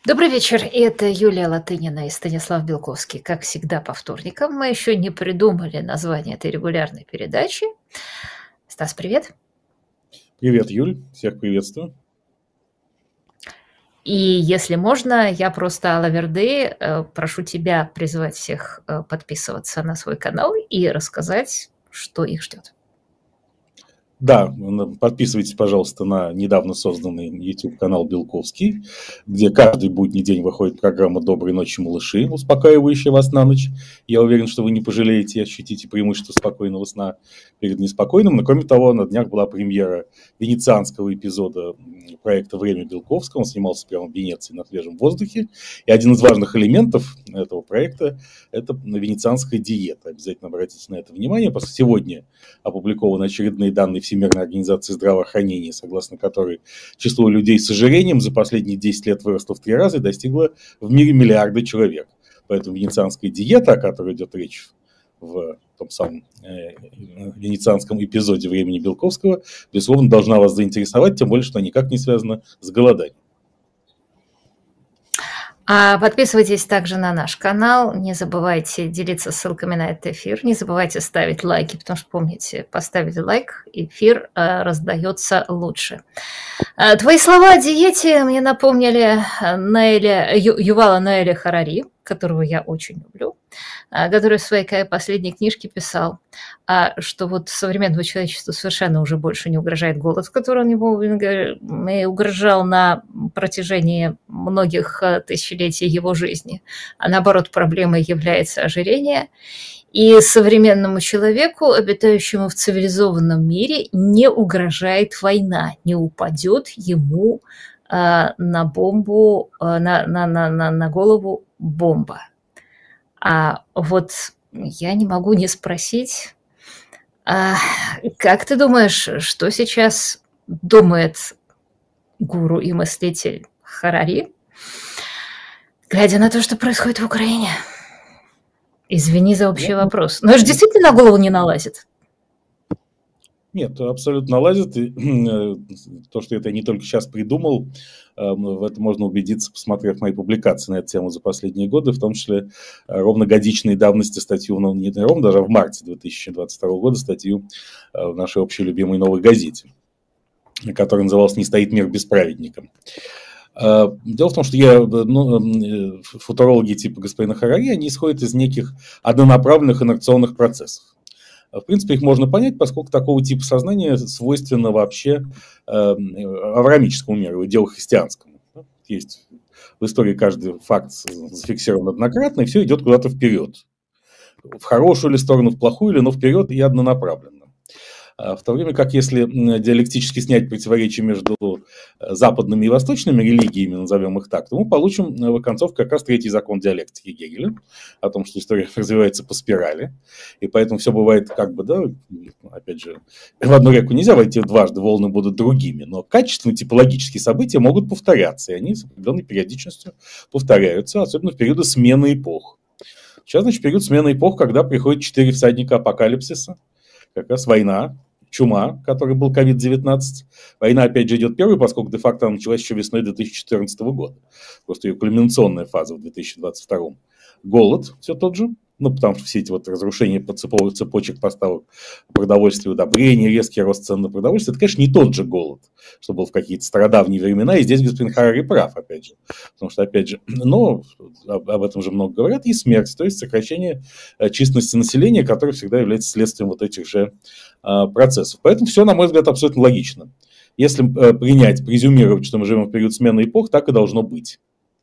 Добрый вечер. Это Юлия Латынина и Станислав Белковский. Как всегда, по вторникам. Мы еще не придумали название этой регулярной передачи. Стас, привет. Привет, Юль. Всех приветствую. И если можно, я просто Алаверды прошу тебя призвать всех подписываться на свой канал и рассказать, что их ждет. Да, подписывайтесь, пожалуйста, на недавно созданный YouTube-канал Белковский, где каждый будний день выходит программа «Доброй ночи, малыши», успокаивающая вас на ночь. Я уверен, что вы не пожалеете и ощутите преимущество спокойного сна перед неспокойным. Но, кроме того, на днях была премьера венецианского эпизода проекта «Время Белковского». Он снимался прямо в Венеции на свежем воздухе. И один из важных элементов этого проекта – это венецианская диета. Обязательно обратите на это внимание, потому что сегодня опубликованы очередные данные Всемирной организации здравоохранения, согласно которой число людей с ожирением за последние 10 лет выросло в 3 раза и достигло в мире миллиарда человек. Поэтому венецианская диета, о которой идет речь в том самом венецианском эпизоде «Времени Белковского», безусловно, должна вас заинтересовать, тем более, что она никак не связана с голоданием. Подписывайтесь также на наш канал, не забывайте делиться ссылками на этот эфир, не забывайте ставить лайки, потому что, помните, поставили лайк, эфир раздается лучше. Твои слова о диете мне напомнили Ювала Ноэля Харари, которого я очень люблю, который в своей последней книжке писал, что вот современному человечеству совершенно уже больше не угрожает голод, который он ему угрожал на протяжении многих тысячелетий его жизни, а наоборот проблемой является ожирение. И современному человеку, обитающему в цивилизованном мире, не угрожает война, не упадет ему на бомбу, на голову бомба. А вот я не могу не спросить, как ты думаешь, что сейчас думает гуру и мыслитель Харари, глядя на то, что происходит в Украине? Извини за общий вопрос. Но это же действительно на голову не налазит? Нет, абсолютно налазит. И то, что это я не только сейчас придумал, в этом можно убедиться, посмотрев мои публикации на эту тему за последние годы, в том числе ровно годичной давности статью, ну не ровно, даже в марте 2022 года статью в нашей общей любимой «Новой газете», которая называлась «Не стоит мир без праведника». Дело в том, что футурологи типа господина Харари, они исходят из неких однонаправленных инерционных процессов. В принципе, их можно понять, поскольку такого типа сознания свойственно вообще авраамическому миру, иудео-христианскому. Есть в истории каждый факт зафиксирован однократно, и все идет куда-то вперед. В хорошую ли сторону, в плохую ли, но вперед и однонаправленно. В то время как если диалектически снять противоречия между западными и восточными религиями, назовем их так, то мы получим в оконцовке как раз третий закон диалектики Гегеля, о том, что история развивается по спирали, и поэтому все бывает опять же, в одну реку нельзя войти дважды, волны будут другими, но качественные типологические события могут повторяться, и они с определенной периодичностью повторяются, особенно в периоды смены эпох. Сейчас, значит, период смены эпох, когда приходят 4 всадника апокалипсиса, как раз война, чума, который был COVID-19. Война, опять же, идет первой, поскольку де-факто она началась еще весной 2014 года. Просто ее кульминационная фаза в 2022. Голод все тот же. Потому что все эти вот разрушения цепочек поставок продовольствия, удобрений, резкий рост цен на продовольствие, это, конечно, не тот же голод, что был в какие-то стародавние времена. И здесь господин Харари прав, опять же. Потому что, опять же, об этом же много говорят, и смерть, то есть сокращение численности населения, которое всегда является следствием вот этих же процессов. Поэтому все, на мой взгляд, абсолютно логично. Если презюмировать, что мы живем в период смены эпох, так и должно быть.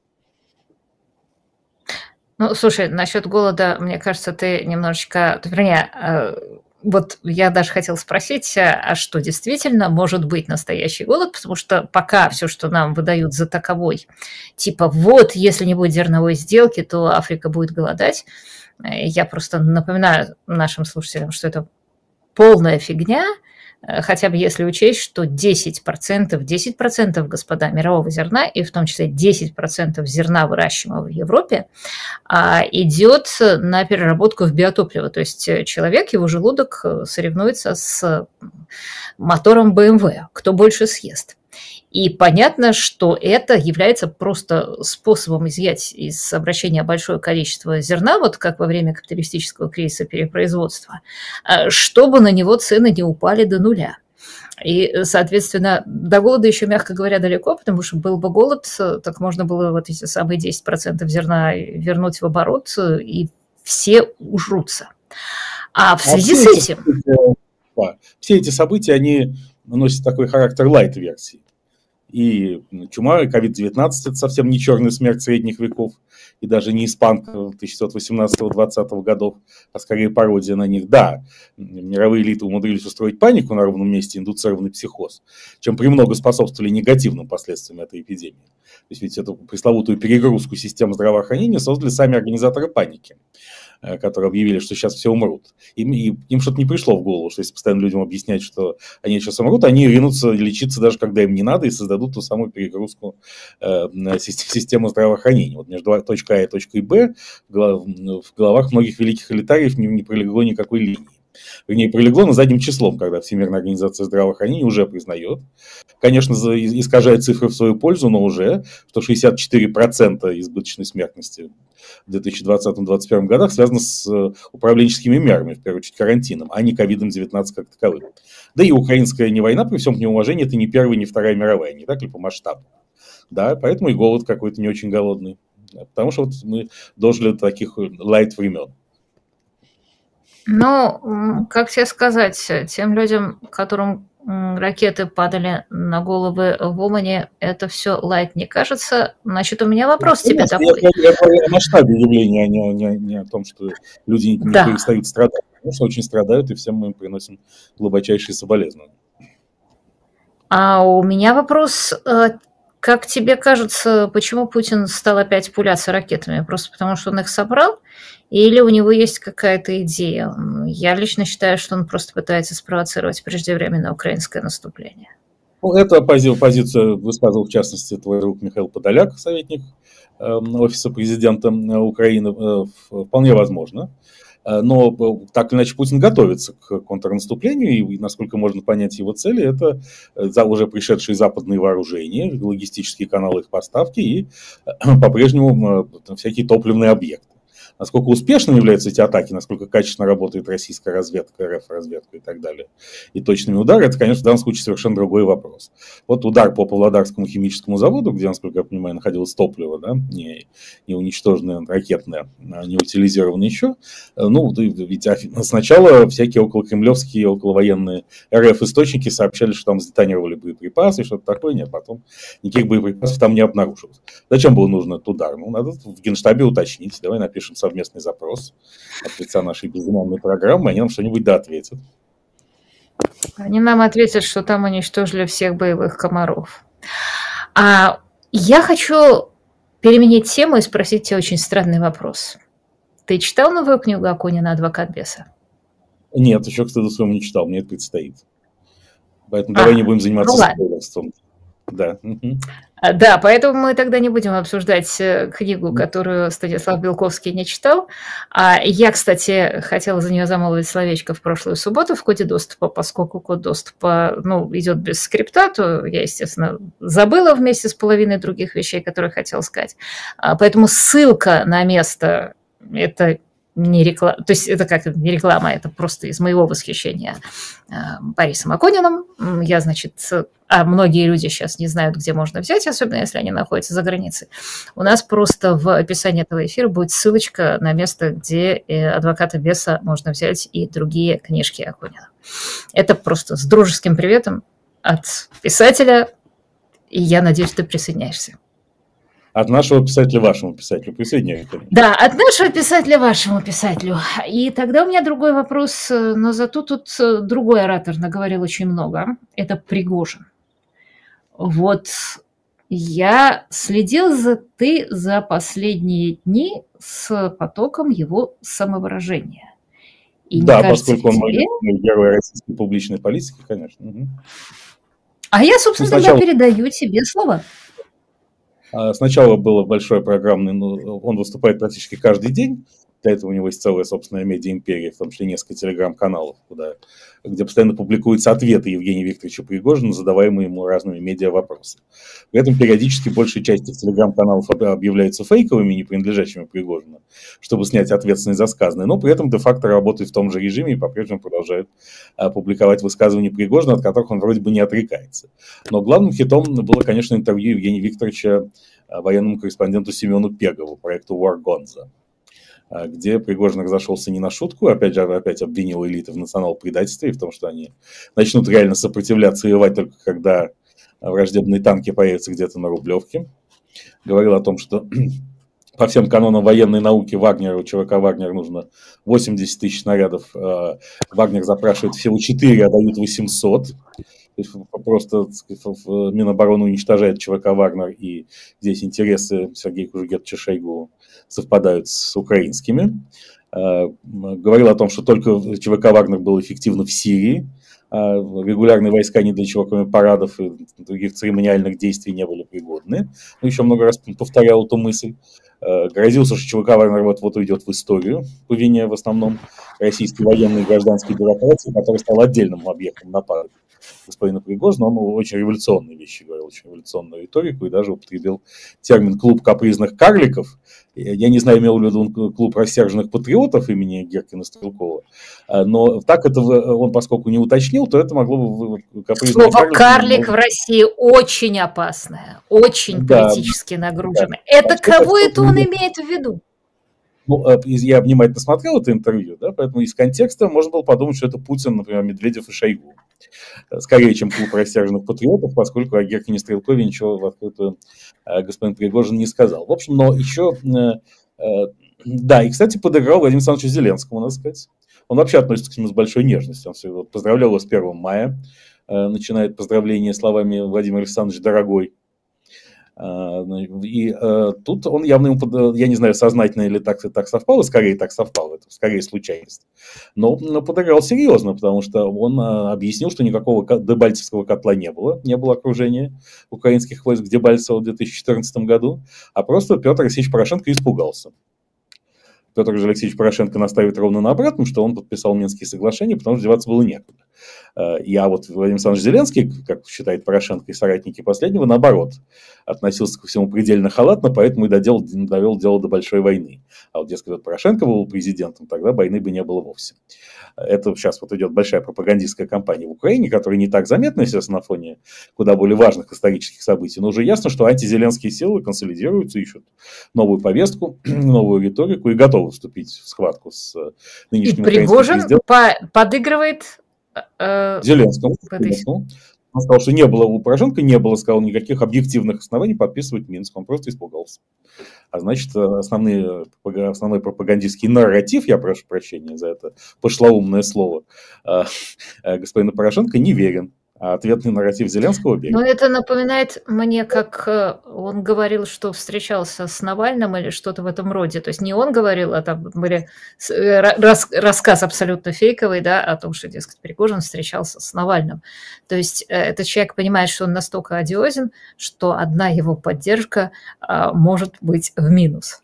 Ну, слушай, насчет голода, мне кажется, ты немножечко... вот я даже хотела спросить, а что действительно может быть настоящий голод? Потому что пока все, что нам выдают за таковой, типа вот, если не будет зерновой сделки, то Африка будет голодать. Я просто напоминаю нашим слушателям, что это полная фигня, хотя бы если учесть, что 10%, господа, мирового зерна, и в том числе 10% зерна, выращиваемого в Европе, идет на переработку в биотопливо. То есть человек, его желудок соревнуется с мотором BMW, кто больше съест. И понятно, что это является просто способом изъять из обращения большое количество зерна, вот как во время капиталистического кризиса перепроизводства, чтобы на него цены не упали до нуля. И, соответственно, до голода еще, мягко говоря, далеко, потому что был бы голод, так можно было вот эти самые 10% зерна вернуть в оборот, и все ужрутся. А в связи с этим... Все эти события, они носят такой характер лайт-версии. И чума, и COVID-19 – это совсем не черная смерть средних веков, и даже не испанка 1918-20 годов, а скорее пародия на них. Да, мировые элиты умудрились устроить панику на ровном месте, индуцированный психоз, чем премного способствовали негативным последствиям этой эпидемии. То есть ведь эту пресловутую перегрузку систем здравоохранения создали сами организаторы паники, которые объявили, что сейчас все умрут. Им что-то не пришло в голову, что если постоянно людям объяснять, что они сейчас умрут, они ринутся лечиться даже когда им не надо и создадут ту самую перегрузку системы здравоохранения. Вот между точкой А и точкой Б в головах многих великих элитариев не пролегло никакой линии. Вернее, пролегло на задним числом, когда Всемирная организация здравоохранения уже признает, конечно, искажает цифры в свою пользу, но уже, что 64% избыточной смертности в 2020-2021 годах связано с управленческими мерами, в первую очередь карантином, а не COVID-19 как таковым. Да и украинская не война, при всем неуважении, это не Первая, не Вторая мировая, не так ли, по масштабу. Да, поэтому и голод какой-то не очень голодный. Потому что вот мы дожили до таких лайт времен. Ну, как тебе сказать, тем людям, которым ракеты падали на головы в Умане, это все лайт не кажется. Значит, у меня вопрос тебе такой. Я говорю о масштабе явления, а не о том, что люди не перестают страдать. Потому что очень страдают, и всем мы им приносим глубочайшие соболезнования. А у меня вопрос, как тебе кажется, почему Путин стал опять пуляться ракетами? Просто потому, что он их собрал? Или у него есть какая-то идея? Я лично считаю, что он просто пытается спровоцировать преждевременное украинское наступление. Ну, эту позицию высказывал, в частности, твой друг Михаил Подоляк, советник Офиса президента Украины. Вполне возможно. Но так или иначе Путин готовится к контрнаступлению, и, насколько можно понять его цели, это уже пришедшие западные вооружения, логистические каналы их поставки и по-прежнему всякие топливные объекты. Насколько успешными являются эти атаки, насколько качественно работает российская разведка, РФ-разведка и так далее, и точными ударами, это, конечно, в данном случае совершенно другой вопрос. Вот удар по Павлодарскому химическому заводу, где, насколько я понимаю, находилось топливо, да, не уничтоженное ракетное, не утилизированное еще, ну, ведь сначала всякие околокремлевские, околовоенные РФ-источники сообщали, что там сдетонировали боеприпасы, что-то такое, нет, потом никаких боеприпасов там не обнаружилось. Зачем был нужен этот удар? Ну, надо в Генштабе уточнить, давай напишем совместный запрос от лица нашей безымянной программы, они нам что-нибудь доответят. Они нам ответят, что там уничтожили всех боевых комаров. А я хочу переменить тему и спросить тебя очень странный вопрос. Ты читал новую книгу Акунина «Адвокат беса»? Нет, еще, к стыду своему, не читал, мне это предстоит. Поэтому давай не будем заниматься спойлерством. Да. Да, поэтому мы тогда не будем обсуждать книгу, которую Станислав Белковский не читал. Я, кстати, хотела за нее замолвить словечко в прошлую субботу в коде доступа, поскольку код доступа идет без скрипта, то я, естественно, забыла вместе с половиной других вещей, которые хотела сказать. Поэтому ссылка на место – это не реклама, то есть это как не реклама, это просто из моего восхищения Борисом Акуниным. Я, значит, многие люди сейчас не знают, где можно взять, особенно если они находятся за границей. У нас просто в описании этого эфира будет ссылочка на место, где «Адвоката беса» можно взять и другие книжки Акунина. Это просто с дружеским приветом от писателя, и я надеюсь, ты присоединяешься. От нашего писателя вашему писателю. Присоединяйтесь. Да, от нашего писателя вашему писателю. И тогда у меня другой вопрос, но зато тут другой оратор наговорил очень много. Это Пригожин. Вот я следил за последние дни с потоком его самовыражения. И да, поскольку он герой российской публичной политики, конечно. Угу. А я, собственно, тогда передаю тебе слово. Сначала было большое программное, он выступает практически каждый день, Для этого у него есть целая собственная медиа-империя, в том числе несколько телеграм-каналов, где постоянно публикуются ответы Евгения Викторовича Пригожина, задаваемые ему разными медиа-вопросами. При этом периодически большая часть этих телеграм-каналов объявляются фейковыми, не принадлежащими Пригожину, чтобы снять ответственность за сказанное, но при этом де-факто работают в том же режиме и по-прежнему продолжают публиковать высказывания Пригожина, от которых он вроде бы не отрекается. Но главным хитом было, конечно, интервью Евгения Викторовича военному корреспонденту Семену Пегову, проекту War Gonza, где Пригожин разошелся не на шутку, опять обвинил элиты в национал-предательстве и в том, что они начнут реально сопротивляться и воевать только когда враждебные танки появятся где-то на Рублевке. Говорил о том, что по всем канонам военной науки Вагнеру, ЧВК Вагнер нужно 80 тысяч снарядов. Вагнер запрашивает всего 4, а дают 800. То есть просто Минобороны уничтожает ЧВК Вагнер, и здесь интересы Сергея Кужугетовича Шойгу совпадают с украинскими. Говорил о том, что только ЧВК Вагнер был эффективно в Сирии. Регулярные войска ни для чего, кроме парадов и других церемониальных действий, не были пригодны. Но еще много раз повторял эту мысль. Грозился, что ЧВК Вагнер вот уйдет в историю по вине в основном российской военной и гражданской бюрократии, которая стала отдельным объектом нападок господина Пригожина. Он очень революционные вещи говорил, очень революционную риторику, и даже употребил термин «клуб капризных карликов». Я не знаю, имел ли он клуб рассерженных патриотов имени Геркина Стрелкова, но так это он, поскольку не уточнил, то это могло бы... Слово «карлик» в России очень опасное, очень политически нагруженное. Это кого это он имеет в виду? Ну, я внимательно смотрел это интервью, да, поэтому из контекста можно было подумать, что это Путин, например, Медведев и Шойгу. Скорее, чем клуб рассерженных патриотов, поскольку о Геркине Стрелкове ничего в открытую господин Пригожин не сказал. В общем, но еще... Да, и, кстати, подыграл Владимиру Александровичу Зеленскому, надо сказать. Он вообще относится к нему с большой нежностью. Он всегда поздравлял его с 1 мая, начинает поздравление словами «Владимир Александрович, дорогой». И тут он явно ему, я не знаю, сознательно или так совпало, скорее так совпало, это скорее случайность. Но подыграл серьезно, потому что он объяснил, что никакого Дебальцевского котла не было окружения украинских войск Дебальцево в 2014 году, а просто Петр Алексеевич Порошенко испугался. Петр Алексеевич Порошенко настаивает ровно на обратном, что он подписал Минские соглашения, потому что деваться было некуда. А вот Владимир Александрович Зеленский, как считает Порошенко и соратники последнего, наоборот, относился ко всему предельно халатно, поэтому и довел дело до большой войны. А вот, дескать, Порошенко был президентом, тогда войны бы не было вовсе. Это сейчас вот идет большая пропагандистская кампания в Украине, которая не так заметна, естественно, на фоне куда более важных исторических событий, но уже ясно, что антизеленские силы консолидируются, ищут новую повестку, новую риторику и готовы вступить в схватку с нынешним украинским президентом. И Пригожин подыгрывает Зеленскому. Он сказал, что не было у Порошенко, сказал, никаких объективных оснований подписывать Минск. Он просто испугался. А значит, основной пропагандистский нарратив, я прошу прощения за это пошлоумное слово, господина Порошенко не верен. А ответный нарратив Зеленского верен. Но это напоминает мне, как он говорил, что встречался с Навальным или что-то в этом роде. То есть не он говорил, а там были рассказ абсолютно фейковый, да, о том, что, дескать, Пригожин встречался с Навальным. То есть этот человек понимает, что он настолько одиозен, что одна его поддержка может быть в минус.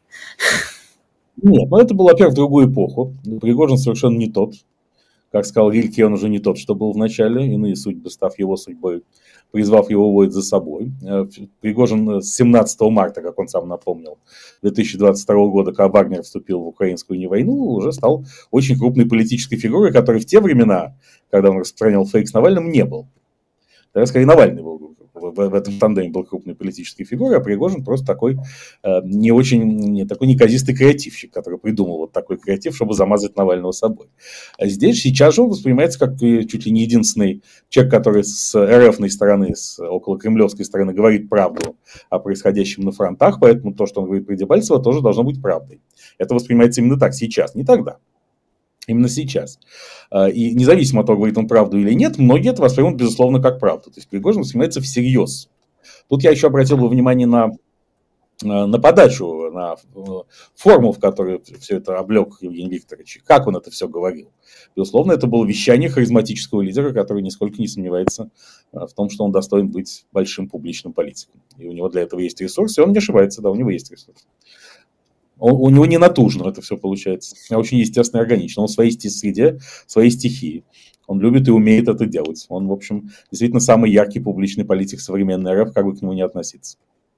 Нет, но это было, во-первых, в другую эпоху. Пригожин совершенно не тот. Как сказал Рильке, он уже не тот, что был в начале, иные судьбы, став его судьбой, призвав его воить за собой. Пригожин с 17 марта, как он сам напомнил, 2022 года, когда Вагнер вступил в украинскую войну, уже стал очень крупной политической фигурой, которой в те времена, когда он распространял фейк с Навальным, не был. Тогда, скорее, Навальный был в этом тандеме был крупной политической фигурой, а Пригожин просто такой такой неказистый креативщик, который придумал вот такой креатив, чтобы замазать Навального собой. А здесь сейчас же он воспринимается как чуть ли не единственный человек, который с РФной стороны, с околокремлевской стороны говорит правду о происходящем на фронтах, поэтому то, что он говорит про Дебальцево, тоже должно быть правдой. Это воспринимается именно так сейчас, не тогда. Именно сейчас. И независимо от того, говорит он правду или нет, многие это воспримут, безусловно, как правду. То есть Пригожин воспринимается всерьез. Тут я еще обратил бы внимание на подачу, на форму, в которой все это облег Евгений Викторович. Как он это все говорил. Безусловно, это было вещание харизматического лидера, который нисколько не сомневается в том, что он достоин быть большим публичным политиком. И у него для этого есть ресурсы, и он не ошибается, да, у него есть ресурсы. У него не натужно это все получается, а очень естественно и органично. Он в своей среде, в своей стихии. Он любит и умеет это делать. Он, в общем, действительно самый яркий публичный политик современной РФ, как бы к нему не относиться.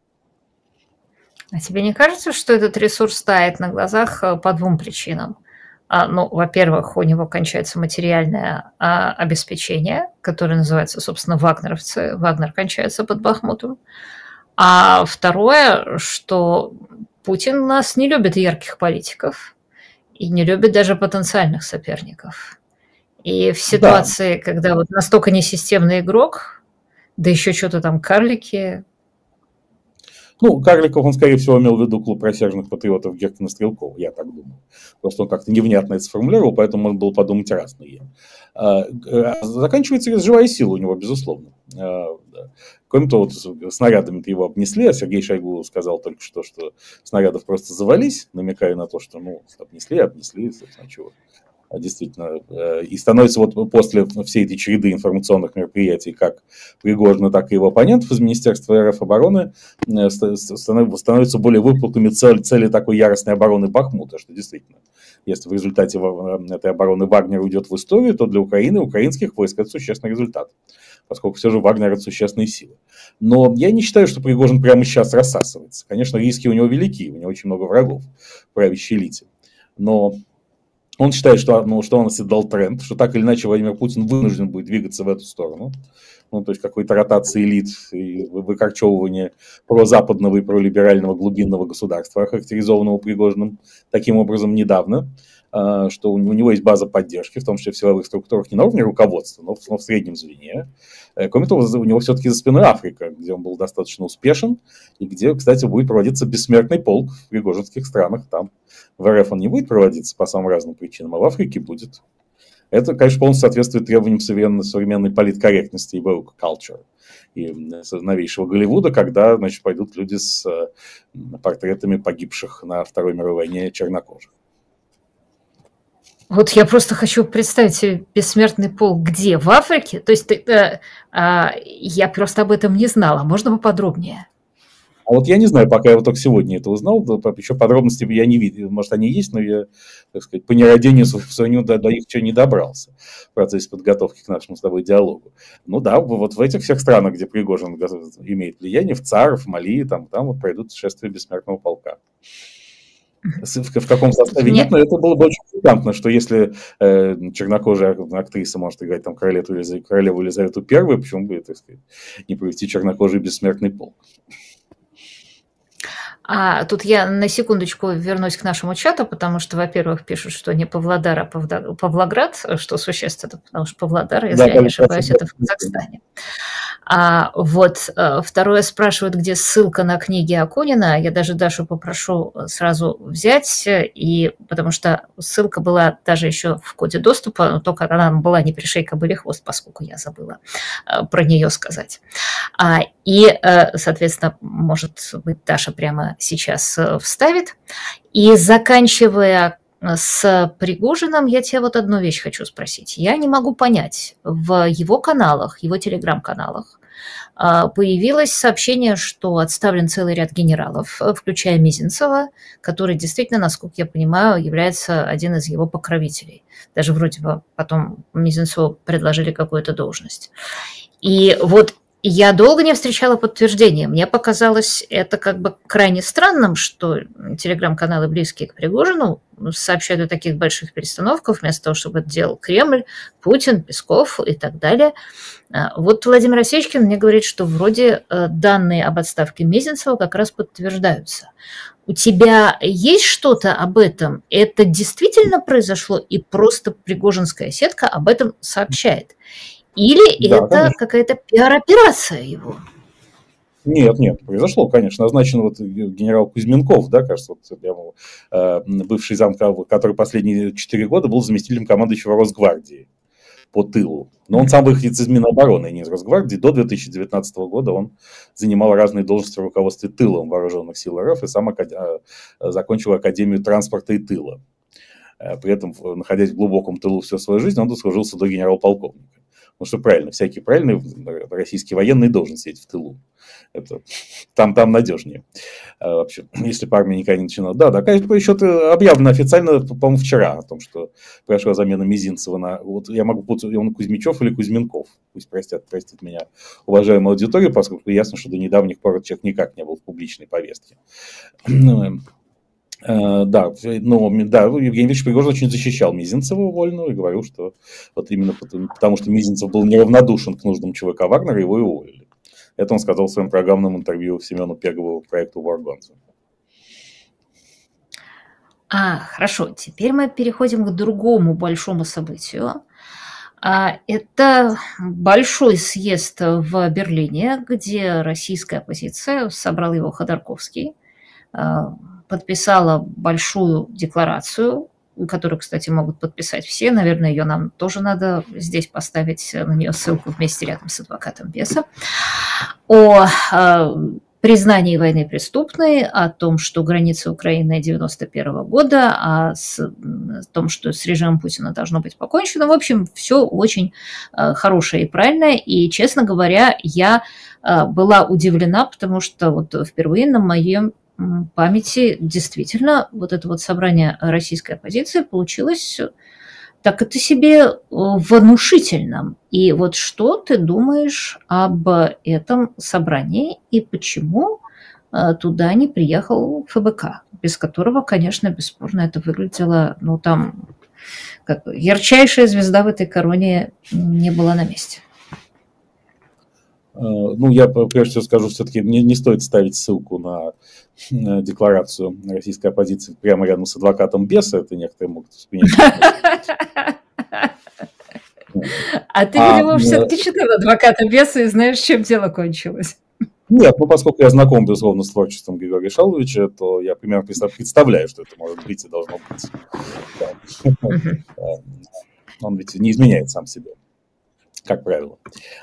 А тебе не кажется, что этот ресурс тает на глазах по двум причинам? Ну, во-первых, у него кончается материальное обеспечение, которое называется, собственно, вагнеровцы. Вагнер кончается под Бахмутом. А второе, что Путин у нас не любит ярких политиков и не любит даже потенциальных соперников. И в ситуации, да, когда вот настолько несистемный игрок, да еще что-то там карлики. Ну, Карликов он, скорее всего, имел в виду клуб рассерженных патриотов Геркина Стрелкова, я так думаю. Просто он как-то невнятно это сформулировал, поэтому можно было подумать разные. Заканчивается живая сила у него, безусловно. Кроме того, вот снарядами-то его обнесли, а Сергей Шойгу сказал только что снарядов просто завались, намекая на то, что, ну, обнесли, собственно, чего. Действительно, и становится вот после всей этой череды информационных мероприятий, как Пригожина, так и его оппонентов из Министерства РФ обороны, становятся более выпуклыми цели такой яростной обороны Бахмута, что действительно, если в результате этой обороны Вагнер уйдет в историю, то для Украины и украинских войск это существенный результат, поскольку все же Вагнер это существенные силы. Но я не считаю, что Пригожин прямо сейчас рассасывается. Конечно, риски у него велики, у него очень много врагов в правящей элите, но он считает, что он оседлал тренд, что так или иначе Владимир Путин вынужден будет двигаться в эту сторону. Ну, то есть какой-то ротации элит и выкорчевывание прозападного и пролиберального глубинного государства, охарактеризованного Пригожиным таким образом недавно, что у него есть база поддержки, в том числе в силовых структурах, не на уровне руководства, но в среднем звене. Кроме того, у него все-таки за спиной Африка, где он был достаточно успешен, и где, кстати, будет проводиться бессмертный полк в пригожинских странах. Там в РФ он не будет проводиться по самым разным причинам, а в Африке будет. Это, конечно, полностью соответствует требованиям современной политкорректности и woke culture, и новейшего Голливуда, когда, значит, пойдут люди с портретами погибших на Второй мировой войне чернокожих. Вот я просто хочу представить себе бессмертный полк где? В Африке? То есть я просто об этом не знала. Можно поподробнее? А вот я не знаю, пока я вот только сегодня это узнал, еще подробностей я не видел. Может, они есть, но я, так сказать, по нерадению своему до их еще не добрался в процессе подготовки к нашему с тобой диалогу. Ну да, вот в этих всех странах, где Пригожин имеет влияние, в ЦАР, в Мали, там вот пройдут шествия бессмертного полка. В каком составе нет, но это было бы очень пикантно, что если чернокожая актриса может играть там королеву Елизавету I, почему бы, так сказать, не провести чернокожий бессмертный полк? Тут я на секундочку вернусь к нашему чату, потому что, во-первых, пишут, что не Павлодар, а Павлоград, что существенно, потому что Павлодар, если я не ошибаюсь, это в Казахстане. Второе спрашивают, где ссылка на книги Акунина. Я даже Дашу попрошу сразу взять, потому что ссылка была даже еще в коде доступа, но только она была не при «Шей кобыле хвост», поскольку я забыла про нее сказать. Соответственно, может быть, Даша прямо сейчас вставит. И заканчивая с Пригожиным, я тебя вот одну вещь хочу спросить. Я не могу понять, в его каналах, его телеграм-каналах появилось сообщение, что отставлен целый ряд генералов, включая Мизинцева, который действительно, насколько я понимаю, является один из его покровителей. Даже вроде бы потом Мизинцеву предложили какую-то должность. И вот я долго не встречала подтверждения. Мне показалось это как бы крайне странным, что телеграм-каналы, близкие к Пригожину, сообщают о таких больших перестановках, вместо того, чтобы это делал Кремль, Путин, Песков и так далее. Вот Владимир Осечкин мне говорит, что вроде данные об отставке Мезенцева как раз подтверждаются. У тебя есть что-то об этом? Это действительно произошло, и просто пригожинская сетка об этом сообщает? Или да, это конечно. Какая-то пиар-операция его? Нет, произошло, конечно. Назначен вот генерал Кузьменков, да, кажется, бывший зам, который последние 4 года был заместителем командующего Росгвардии по тылу. Но он сам выходец из Минобороны, не из Росгвардии. До 2019 года он занимал разные должности в руководстве тылом вооруженных сил РФ и сам закончил Академию транспорта и тыла. При этом, находясь в глубоком тылу всю свою жизнь, он дослужился до генерал-полковника. Потому что правильно, всякий правильный российский военный должен сидеть в тылу. Это, там надежнее. Вообще, если бы армия никогда не начинала. Да, конечно, еще объявлено официально, по-моему, вчера, о том, что прошла замена Мизинцева на... Вот я могу путать, он Кузьмичев или Кузьменков. Пусть простит меня уважаемая аудитория, поскольку ясно, что до недавних пор человек никак не был в публичной повестке. Да, Евгений Викторович Пригожин очень защищал Мизинцева уволенного и говорил, что вот именно потому, что Мизинцев был неравнодушен к нуждам ЧВК Вагнера, его и уволили. Это он сказал в своем программном интервью Семену Пегову проекту Варгонза. Хорошо, теперь мы переходим к другому большому событию. Это большой съезд в Берлине, где российская оппозиция, собрал его Ходорковский, подписала большую декларацию, которую, кстати, могут подписать все. Наверное, ее нам тоже надо здесь поставить на нее ссылку вместе рядом с адвокатом Беса. О признании войны преступной, о том, что границы Украины 1991 года, о том, что с режимом Путина должно быть покончено. В общем, все очень хорошее и правильное. И, честно говоря, я была удивлена, потому что вот впервые на моем памяти действительно вот это вот собрание российской оппозиции получилось так это себе внушительным. И вот что ты думаешь об этом собрании и почему туда не приехал ФБК, без которого, конечно, бесспорно это выглядело, там как ярчайшая звезда в этой короне не была на месте. Я прежде всего скажу, все-таки не стоит ставить ссылку на декларацию российской оппозиции прямо рядом с адвокатом Беса, это некоторые могут вспомнить. А ты, видимо, все-таки читал адвоката Беса и знаешь, чем дело кончилось. Нет, поскольку я знаком, безусловно, с творчеством Григория Шаловича, то я примерно представляю, что это может быть и должно быть. Он ведь не изменяет сам себе, как правило.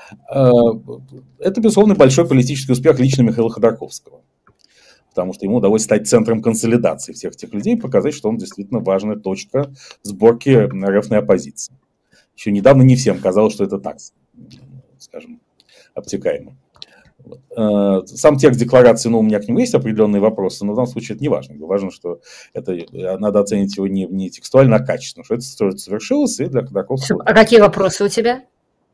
Это, безусловно, большой политический успех лично Михаила Ходорковского, потому что ему удалось стать центром консолидации всех этих людей, показать, что он действительно важная точка сборки РФной оппозиции. Еще недавно не всем казалось, что это так, скажем, обтекаемо. Сам текст декларации, у меня к нему есть определенные вопросы, но в данном случае это не важно. Важно, что это надо оценить его не текстуально, а качественно, что это совершилось, и для Ходорковского... А какие вопросы у тебя?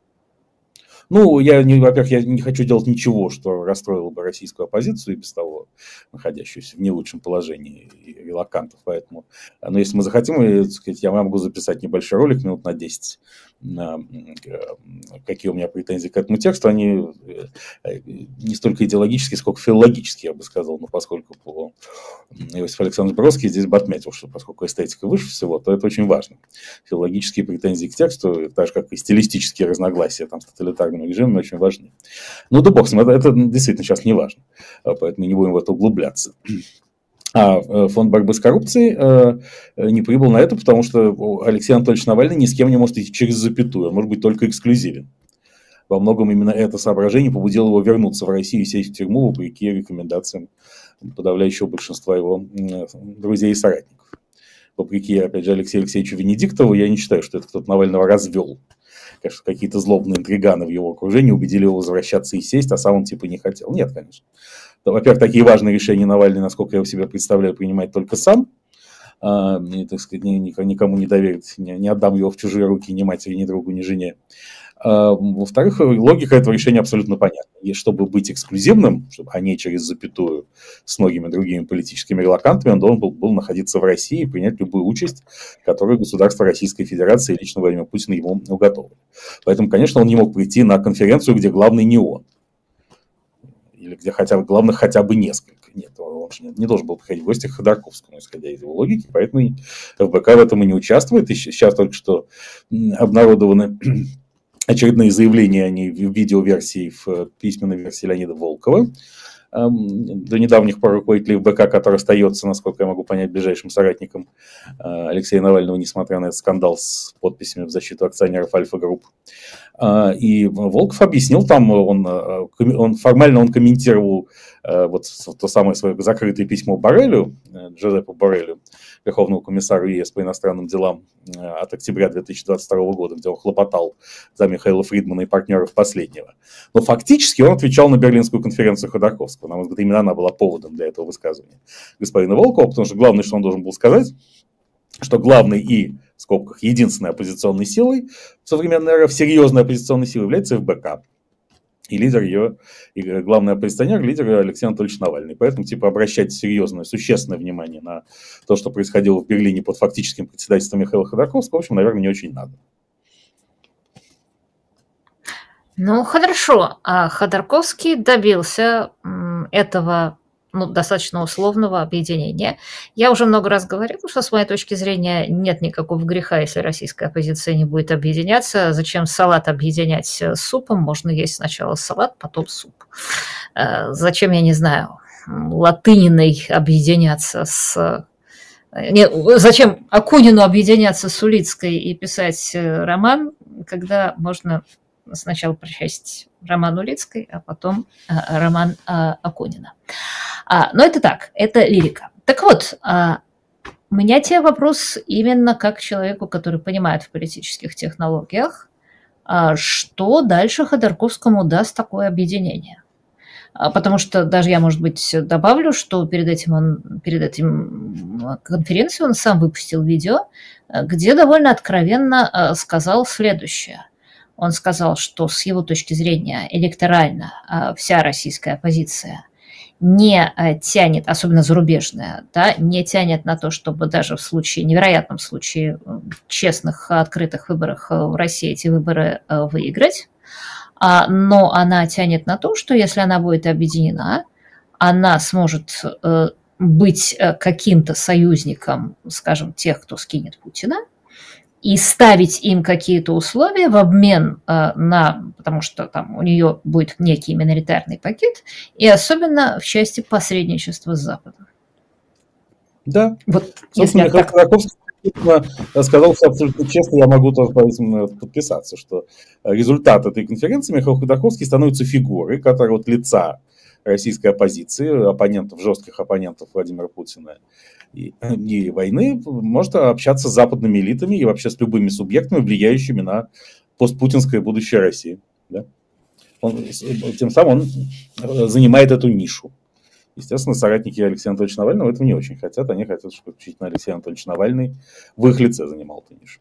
Во-первых, я не хочу делать ничего, что расстроило бы российскую оппозицию, и без того находящуюся в не лучшем положении и релакантов. Поэтому, но если мы захотим, я могу записать небольшой ролик минут на 10, какие у меня претензии к этому тексту. Они не столько идеологические, сколько филологические, я бы сказал. Но поскольку Иосиф Александрович Бродский здесь бы отметил, что поскольку эстетика выше всего, то это очень важно. Филологические претензии к тексту, так же как и стилистические разногласия с тоталитарными режимами, очень важны. Да бог с ним, это действительно сейчас не важно. Поэтому не будем в это углубляться. Фонд борьбы с коррупцией не прибыл на это, потому что Алексей Анатольевич Навальный ни с кем не может идти через запятую, он может быть только эксклюзивен. Во многом именно это соображение побудило его вернуться в Россию и сесть в тюрьму, вопреки рекомендациям подавляющего большинства его друзей и соратников. Вопреки, опять же, Алексею Алексеевичу Венедиктову, я не считаю, что это кто-то Навального развел. Конечно, какие-то злобные интриганы в его окружении убедили его возвращаться и сесть, а сам он типа не хотел. Нет, конечно. Во-первых, такие важные решения Навальный, насколько я себе представляю, принимает только сам. И, так сказать, никому не доверит, не отдам его в чужие руки ни матери, ни другу, ни жене. Во-вторых, логика этого решения абсолютно понятна. И чтобы быть эксклюзивным, а не через запятую с многими другими политическими релакантами, он должен был находиться в России и принять любую участь, которую государство Российской Федерации и лично Владимир Путин ему уготовили. Поэтому, конечно, он не мог прийти на конференцию, где главный не он. Или где главных хотя бы несколько. Нет, он не должен был приходить в гости к Ходорковскому, исходя из его логики, поэтому ФБК в этом и не участвует. И сейчас только что обнародованы очередные заявления, они в видеоверсии, в письменной версии Леонида Волкова, до недавних пор руководитель ФБК, который остается, насколько я могу понять, ближайшим соратником Алексея Навального, несмотря на этот скандал с подписями в защиту акционеров Альфа-Групп. И Волков объяснил там, он формально комментировал вот то самое свое закрытое письмо Борреллю, Джозеппу Борреллю, Верховному комиссару ЕС по иностранным делам от октября 2022 года, где он хлопотал за Михаила Фридмана и партнеров последнего. Но фактически он отвечал на Берлинскую конференцию Ходорковского. На мой взгляд, именно она была поводом для этого высказывания господина Волкова, потому что главное, что он должен был сказать, что главной и, в скобках, единственной оппозиционной силой в современной РФ, серьезной оппозиционной силой, является ФБК. И лидер ее, и главный оппозиционер, лидер Алексей Анатольевич Навальный. Поэтому, обращать серьезное, существенное внимание на то, что происходило в Берлине под фактическим председательством Михаила Ходорковского, в общем, наверное, не очень надо. Ну, хорошо. А Ходорковский добился этого достаточно условного объединения. Я уже много раз говорила, что с моей точки зрения нет никакого греха, если российская оппозиция не будет объединяться. Зачем салат объединять с супом? Можно есть сначала салат, потом суп. Зачем, я не знаю, Латыниной объединяться с... Зачем Акунину объединяться с Улицкой и писать роман, когда можно сначала прочесть роман Улицкой, а потом роман Акунина. Но это так, это лирика. Так вот, у меня тебе вопрос именно как человеку, который понимает в политических технологиях, что дальше Ходорковскому даст такое объединение. Потому что даже я, может быть, добавлю, что перед этим конференцией он сам выпустил видео, где довольно откровенно сказал следующее. Он сказал, что с его точки зрения электорально вся российская оппозиция не тянет, особенно зарубежная, да, не тянет на то, чтобы даже в случае, невероятном случае честных, открытых выборах в России эти выборы выиграть. Но она тянет на то, что если она будет объединена, она сможет быть каким-то союзником, скажем, тех, кто скинет Путина, и ставить им какие-то условия в обмен потому что там у нее будет некий миноритарный пакет, и особенно в части посредничества с Западом. Да. Вот, собственно, Михаил Ходорковский сказал все абсолютно честно, я могу тоже подписаться, что результат этой конференции Михаил Ходорковский становится фигурой, которая от лица российской оппозиции, жестких оппонентов Владимира Путина и войны, может общаться с западными элитами и вообще с любыми субъектами, влияющими на постпутинское будущее России. Да? Тем самым он занимает эту нишу. Естественно, соратники Алексея Анатольевича Навального этого не очень хотят. Они хотят, чтобы исключительно Алексей Анатольевич Навальный в их лице занимал эту нишу.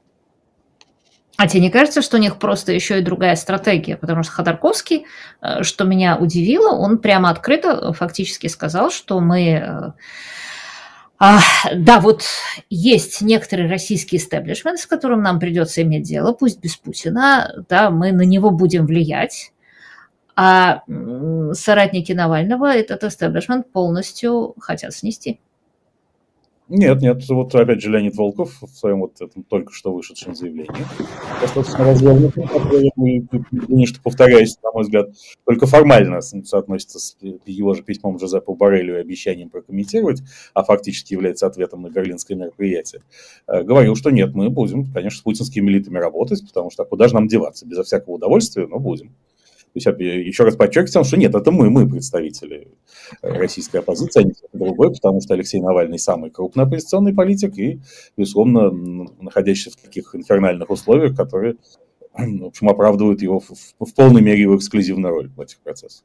А тебе не кажется, что у них просто еще и другая стратегия? Потому что Ходорковский, что меня удивило, он прямо открыто фактически сказал, что мы... Да, вот есть некоторый российский истеблишмент, с которым нам придется иметь дело, пусть без Путина, да, мы на него будем влиять, а соратники Навального этот истеблишмент полностью хотят снести. Нет, вот опять же Леонид Волков в своем вот этом только что вышедшем заявлении достаточно развернутым, что, повторяюсь, на мой взгляд, только формально соотносится с его же письмом Джозеппу Борреллю и обещанием прокомментировать, а фактически является ответом на берлинское мероприятие. Говорил, что нет, мы будем, конечно, с путинскими элитами работать, потому что куда же нам деваться, безо всякого удовольствия, но будем. То есть, еще раз подчеркиваю, что нет, это мы представители российской оппозиции, а не кто-то другой, потому что Алексей Навальный самый крупный оппозиционный политик и, безусловно, находящийся в таких инфернальных условиях, которые, в общем, оправдывают его в полной мере его эксклюзивную роль в этих процессах.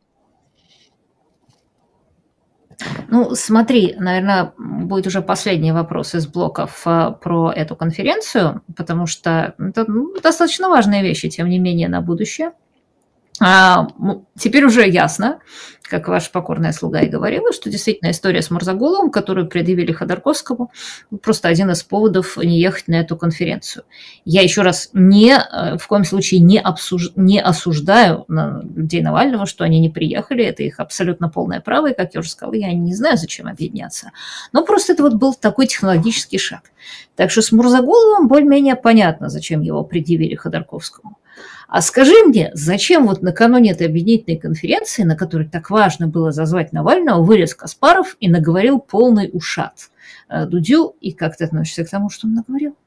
Ну, смотри, наверное, будет уже последний вопрос из блоков про эту конференцию, потому что это достаточно важные вещи, тем не менее, на будущее. Теперь уже ясно, как ваша покорная слуга и говорила, что действительно история с Мурзагуловым, которую предъявили Ходорковскому, просто один из поводов не ехать на эту конференцию. Я еще раз в коем случае не осуждаю людей Навального, что они не приехали, это их абсолютно полное право, и, как я уже сказала, я не знаю, зачем объединяться. Но просто это вот был такой технологический шаг. Так что с Мурзагуловым более-менее понятно, зачем его предъявили Ходорковскому. А скажи мне, зачем вот накануне этой объединительной конференции, на которой так важно было зазвать Навального, вылез Каспаров и наговорил полный ушат Дудю, и как ты относишься к тому, что он наговорил?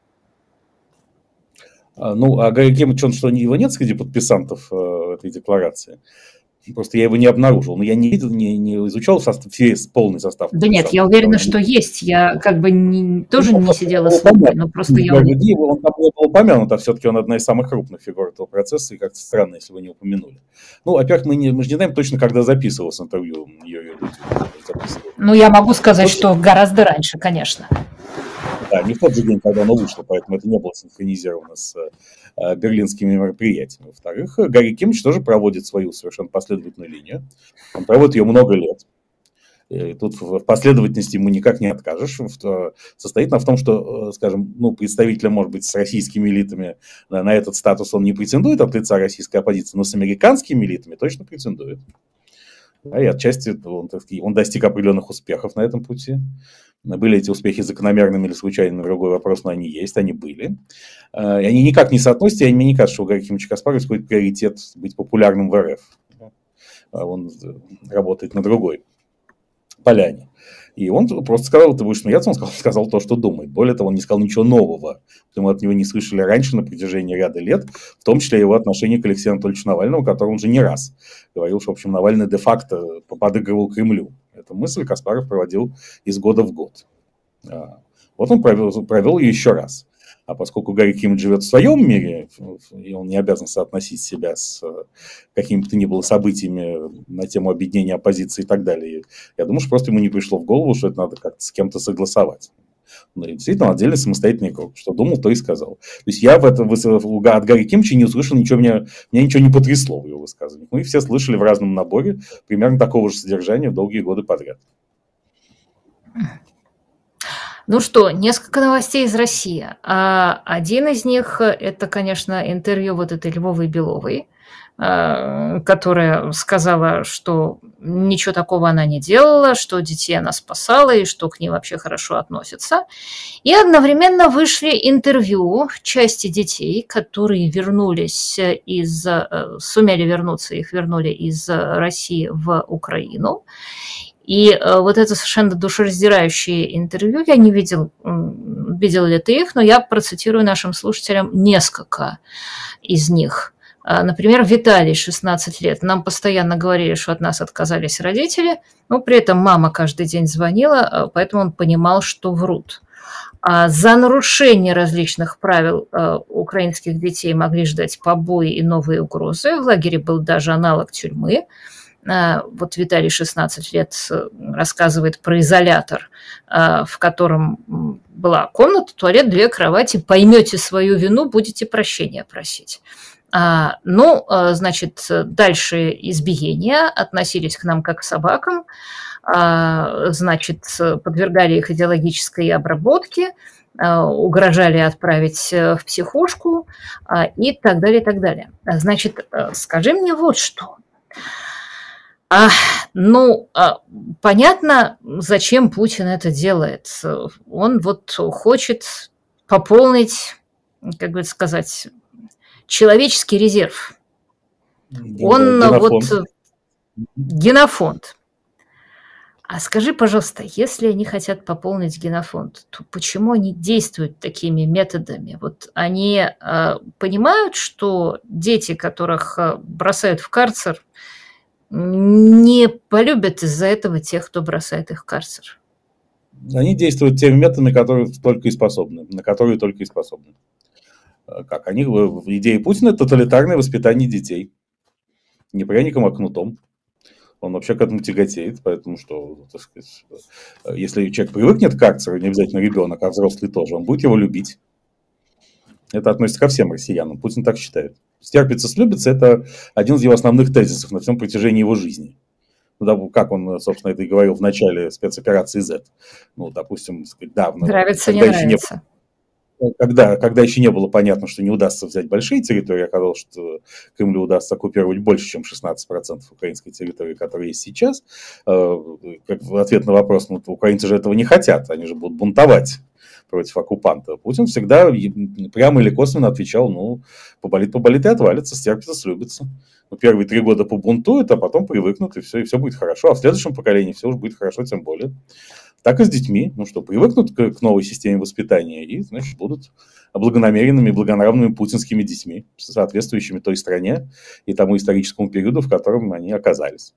Ну, а Гарри Кемич, что его нет среди подписантов этой декларации? Просто я его не обнаружил. Но я не видел, не изучал весь полный состав. Да нет, я уверена, что есть. Я как бы тоже не сидела с лупой, но просто я уверена. Он там не был упомянут, а все-таки он одна из самых крупных фигур этого процесса, и как-то странно, если вы не упомянули. Ну, во-первых, мы же не знаем точно, когда записывалось интервью Юрия Дудя. Ну, я могу сказать, что гораздо раньше, конечно. Да, не в тот же день, когда оно вышло, поэтому это не было синхронизировано с берлинскими мероприятиями. Во-вторых, Гарри Кемич тоже проводит свою совершенно последовательную линию. Он проводит ее много лет. И тут в последовательности ему никак не откажешь. Состоит она в том, что, скажем, представителя, может быть, с российскими элитами на этот статус он не претендует от лица российской оппозиции, но с американскими элитами точно претендует. Да, и отчасти он достиг определенных успехов на этом пути. Были эти успехи закономерными или случайными, другой вопрос, но они есть, они были. И они никак не соотносятся, и мне не кажется, что у Гарри Кемича Каспарова какой-то приоритет быть популярным в РФ. Он работает на другой поляне. И он просто сказал, ты будешь смеяться, он сказал то, что думает. Более того, он не сказал ничего нового, потому что от него не слышали раньше на протяжении ряда лет, в том числе его отношение к Алексею Анатольевичу Навальному, который он уже не раз говорил, что, в общем, Навальный де-факто подыгрывал Кремлю. Эту мысль Каспаров проводил из года в год. Вот он провел ее еще раз. А поскольку Гарри Кемич живет в своем мире, и он не обязан соотносить себя с какими бы то ни было событиями на тему объединения оппозиции и так далее, я думаю, что просто ему не пришло в голову, что это надо как-то с кем-то согласовать. Но действительно, отдельный самостоятельный игрок. Что думал, то и сказал. То есть я от Гарри Кемича не услышал ничего, меня ничего не потрясло в его высказываниях. Мы все слышали в разном наборе примерно такого же содержания долгие годы подряд. Ну что, несколько новостей из России. Один из них – это, конечно, интервью вот этой Львовой Беловой, которая сказала, что ничего такого она не делала, что детей она спасала и что к ней вообще хорошо относятся. И одновременно вышли интервью части детей, которые сумели вернуться, их вернули из России в Украину. И вот это совершенно душераздирающее интервью, я не видел ли ты их, но я процитирую нашим слушателям несколько из них. Например, Виталий, 16 лет. Нам постоянно говорили, что от нас отказались родители, но при этом мама каждый день звонила, поэтому он понимал, что врут. За нарушение различных правил украинских детей могли ждать побои и новые угрозы. В лагере был даже аналог тюрьмы. Вот Виталий, 16 лет, рассказывает про изолятор, в котором была комната, туалет, 2 кровати. Поймете свою вину, будете прощения просить. Значит, дальше избиения, относились к нам как к собакам, значит, подвергали их идеологической обработке, угрожали отправить в психушку и так далее, и так далее. Значит, скажи мне вот что. Понятно, зачем Путин это делает. Он вот хочет пополнить, как бы сказать, человеческий резерв. Генофонд. А скажи, пожалуйста, если они хотят пополнить генофонд, то почему они действуют такими методами? Вот они понимают, что дети, которых бросают в карцер, не полюбят из-за этого тех, кто бросает их в карцер. Они действуют теми методами, на которые только и способны. Как они, идея Путина – это тоталитарное воспитание детей. Не пряником, а кнутом. Он вообще к этому тяготеет, поэтому что, так сказать, если человек привыкнет к карцеру, не обязательно ребенок, а взрослый тоже, он будет его любить. Это относится ко всем россиянам. Путин так считает. Стерпится, слюбится – это один из его основных тезисов на всем протяжении его жизни. Как он, собственно, это и говорил в начале спецоперации Z. Допустим, давно. Нравится, не нравится. Когда еще не было понятно, что не удастся взять большие территории, оказалось, что Кремлю удастся оккупировать больше, чем 16% украинской территории, которая есть сейчас. Как в ответ на вопрос, украинцы же этого не хотят, они же будут бунтовать против оккупанта. Путин всегда прямо или косвенно отвечал, ну, поболит и отвалится, стерпится, слюбится. Ну, первые 3 года побунтуют, а потом привыкнут, и все будет хорошо. А в следующем поколении все уже будет хорошо, тем более. Так и с детьми. Ну что, привыкнут к новой системе воспитания и, значит, будут благонамеренными, благонравными путинскими детьми, соответствующими той стране и тому историческому периоду, в которых они оказались.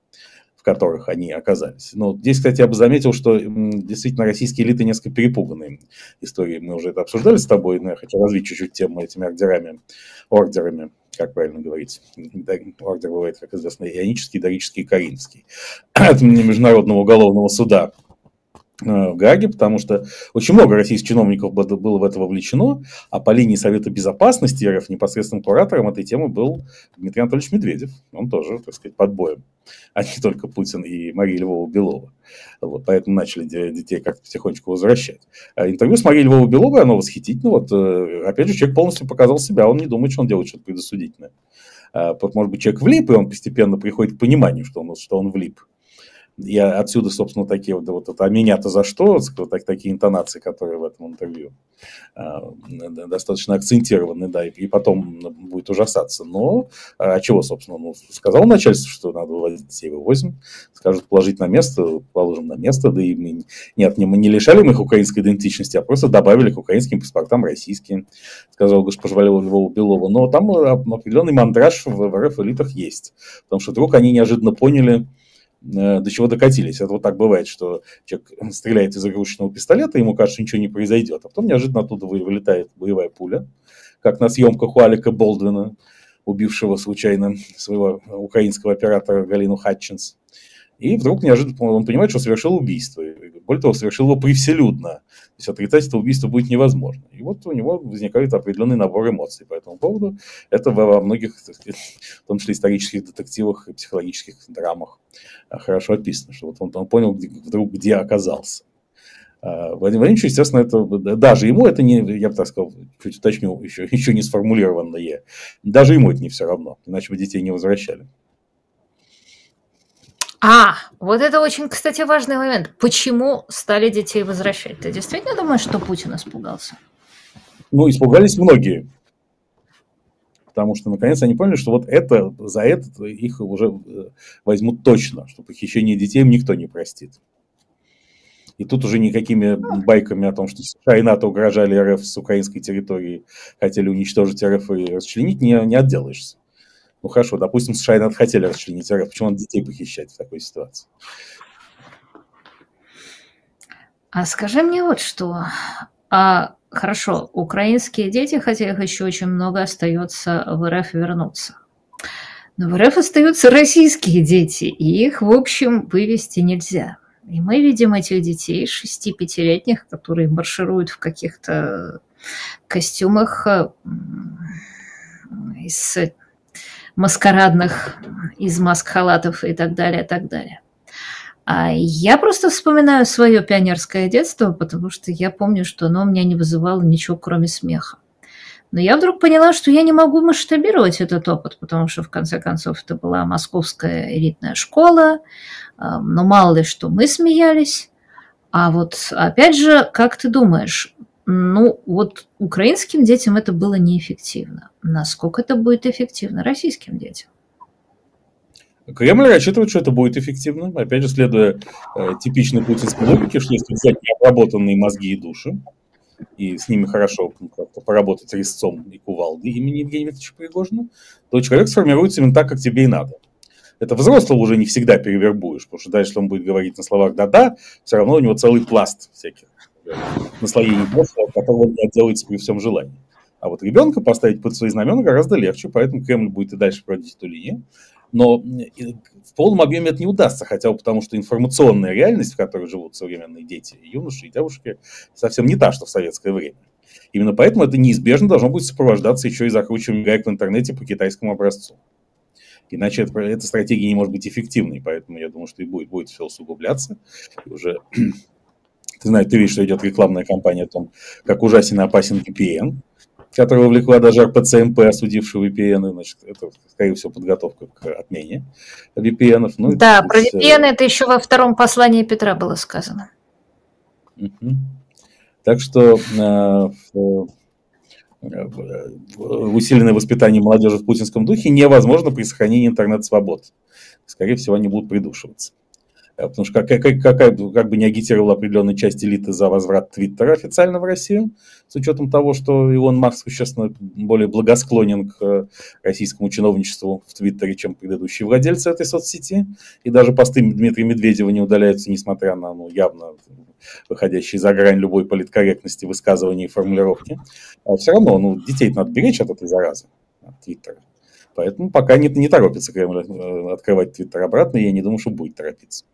Но здесь, кстати, я бы заметил, что действительно российские элиты несколько перепуганы историей. Мы уже это обсуждали с тобой, но я хочу развить чуть-чуть тему этими ордерами, как правильно говорить. Ордер бывает, как известно, ионический, дорический, коринфский. От Международного уголовного суда в Гааге, потому что очень много российских чиновников было в это вовлечено, а по линии Совета Безопасности РФ непосредственным куратором этой темы был Дмитрий Анатольевич Медведев. Он тоже, так сказать, под боем, а не только Путин и Мария Львова-Белова. Вот, поэтому начали детей как-то потихонечку возвращать. А интервью с Марией Львовой-Беловой, оно восхитительно. Вот, опять же, человек полностью показал себя, он не думает, что он делает что-то предосудительное. Может быть, человек влип, и он постепенно приходит к пониманию, что он влип. И отсюда, собственно, такие вот а меня-то за что? Такие интонации, которые в этом интервью достаточно акцентированы, да, и потом будет ужасаться. Но, чего, собственно, сказал начальство, что надо вывозить детей, вывозим, скажут положить на место, положим на место, да и мы не лишали мы их украинской идентичности, а просто добавили к украинским паспортам российские, сказал госпожа Львова-Белова. Но там определенный мандраж в РФ-элитах есть, потому что вдруг они неожиданно поняли, до чего докатились. Это вот так бывает, что человек стреляет из игрушечного пистолета, ему кажется, ничего не произойдет, а потом неожиданно оттуда вылетает боевая пуля, как на съемках у Алека Болдуина, убившего случайно своего украинского оператора Галину Хатчинс. И вдруг неожиданно он понимает, что совершил убийство. Более того, совершил его превселюдно. То есть отрицать это убийство будет невозможно. И вот у него возникает определенный набор эмоций по этому поводу. Это во многих, в том числе исторических детективах и психологических драмах, хорошо описано, что вот он понял вдруг, где оказался. Владимир Владимирович, естественно, это даже ему это не, я бы так сказал, чуть уточню, еще не сформулированное, даже ему это не все равно, иначе бы детей не возвращали. Вот это очень, кстати, важный момент. Почему стали детей возвращать? Ты действительно думаешь, что Путин испугался? Ну, испугались многие. Потому что, наконец, они поняли, что вот за это их уже возьмут точно, что похищение детей им никто не простит. И тут уже никакими байками о том, что США и НАТО угрожали РФ с украинской территории, хотели уничтожить РФ и расчленить, не отделаешься. Ну хорошо, допустим, США и НАТО хотели расчленить РФ, почему надо детей похищать в такой ситуации? А скажи мне вот что. Хорошо, украинские дети, хотя их еще очень много, остается в РФ вернуться. Но в РФ остаются российские дети, и их, в общем, вывести нельзя. И мы видим этих детей, 6-5-летних, которые маршируют в каких-то костюмах из маскарадных, из маск-халатов и так далее, так далее. Я просто вспоминаю свое пионерское детство, потому что я помню, что оно у меня не вызывало ничего, кроме смеха. Но я вдруг поняла, что я не могу масштабировать этот опыт, потому что, в конце концов, это была московская элитная школа, но мало ли что мы смеялись. А вот, опять же, как ты думаешь, вот украинским детям это было неэффективно. Насколько это будет эффективно российским детям? Кремль рассчитывает, что это будет эффективно. Опять же, следуя типичной путинской логике, что если взять необработанные мозги и души, и с ними хорошо поработать резцом и кувалдой имени Евгения Викторовича Пригожина, то человек сформируется именно так, как тебе и надо. Это взрослого уже не всегда перевербуешь, потому что дальше он будет говорить на словах «да-да», все равно у него целый пласт всяких наслоений прошлого, которого он не отделается при всем желании. А вот ребенка поставить под свои знамена гораздо легче, поэтому Кремль будет и дальше проводить эту линию. Но в полном объеме это не удастся, хотя бы потому, что информационная реальность, в которой живут современные дети, юноши и девушки, совсем не та, что в советское время. Именно поэтому это неизбежно должно будет сопровождаться еще и закручиванием гаек в интернете по китайскому образцу. Иначе эта стратегия не может быть эффективной, поэтому я думаю, что и будет все усугубляться. И уже, ты видишь, что идет рекламная кампания о том, как ужасен и опасен VPN, которая вовлекла даже РПЦМП, осудивший VPN, значит, это, скорее всего, подготовка к отмене VPN. Да, про VPN это еще во втором послании Петра было сказано. Так что усиленное воспитание молодежи в путинском духе невозможно при сохранении интернет-свобод. Скорее всего, они будут придушиваться. Потому что как бы не агитировала определенная часть элиты за возврат Твиттера официально в Россию, с учетом того, что Илон Маск существенно более благосклонен к российскому чиновничеству в Твиттере, чем предыдущие владельцы этой соцсети. И даже посты Дмитрия Медведева не удаляются, несмотря на явно выходящие за грань любой политкорректности высказывания и формулировки. А все равно детей надо беречь от этой заразы, от Твиттера. Поэтому пока не торопится Кремль открывать Твиттер обратно, и я не думаю, что будет торопиться.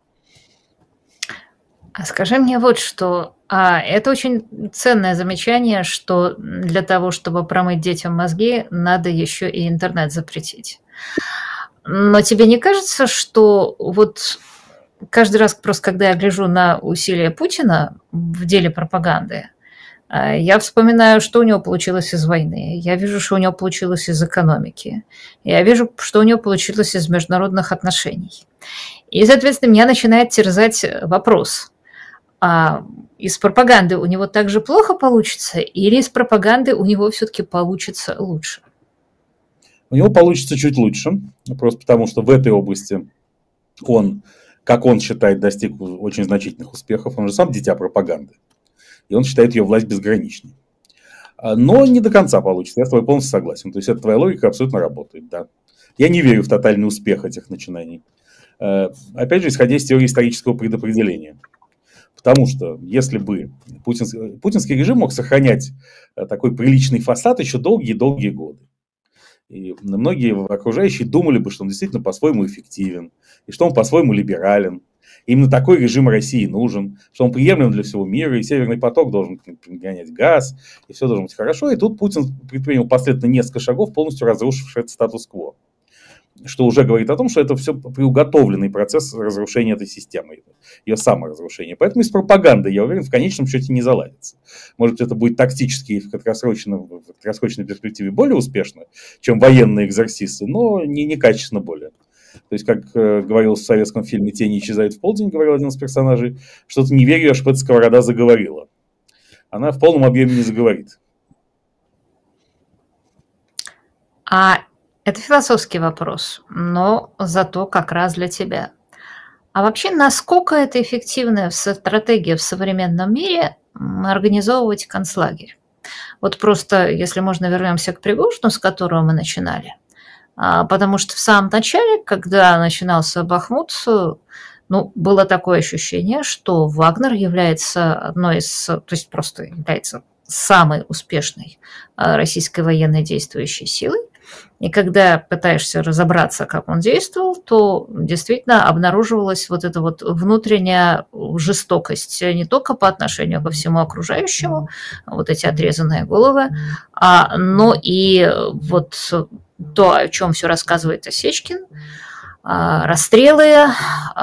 А скажи мне вот что. Это очень ценное замечание, что для того, чтобы промыть детям мозги, надо еще и интернет запретить. Но тебе не кажется, что вот каждый раз, просто когда я гляжу на усилия Путина в деле пропаганды, я вспоминаю, что у него получилось из войны. Я вижу, что у него получилось из экономики. Я вижу, что у него получилось из международных отношений. И, соответственно, меня начинает терзать вопрос. Из пропаганды у него так же плохо получится, или из пропаганды у него все-таки получится лучше? У него получится чуть лучше, просто потому что в этой области он, как он считает, достиг очень значительных успехов. Он же сам дитя пропаганды, и он считает ее власть безграничной. Но не до конца получится, я с тобой полностью согласен. То есть эта твоя логика абсолютно работает, да. Я не верю в тотальный успех этих начинаний. Опять же, исходя из теории исторического предопределения. Потому что если бы путинский режим мог сохранять такой приличный фасад еще долгие-долгие годы. И многие окружающие думали бы, что он действительно по-своему эффективен, и что он по-своему либерален. Именно такой режим России нужен, что он приемлем для всего мира, и Северный поток должен гонять газ, и все должно быть хорошо. И тут Путин предпринял последовательно несколько шагов, полностью разрушивший этот статус-кво. Что уже говорит о том, что это все приуготовленный процесс разрушения этой системы, ее саморазрушения. Поэтому из пропаганды, я уверен, в конечном счете не заладится. Может, это будет тактически и в краткосрочной перспективе более успешно, чем военные экзорсисты, но не качественно более. То есть, как говорилось в советском фильме «Тени исчезают в полдень», говорил один из персонажей, что-то не верю, аж эта сковорода заговорила. Она в полном объеме не заговорит. Это философский вопрос, но зато как раз для тебя. А вообще, насколько это эффективная стратегия в современном мире организовывать концлагерь? Вот просто, если можно, вернемся к Пригожину, с которого мы начинали. Потому что в самом начале, когда начинался Бахмут, было такое ощущение, что Вагнер является одной из, то есть просто является самой успешной российской военной действующей силой. И когда пытаешься разобраться, как он действовал, то действительно обнаруживалась вот эта вот внутренняя жестокость не только по отношению ко всему окружающему, вот эти отрезанные головы, но и вот то, о чем все рассказывает Осечкин, расстрелы,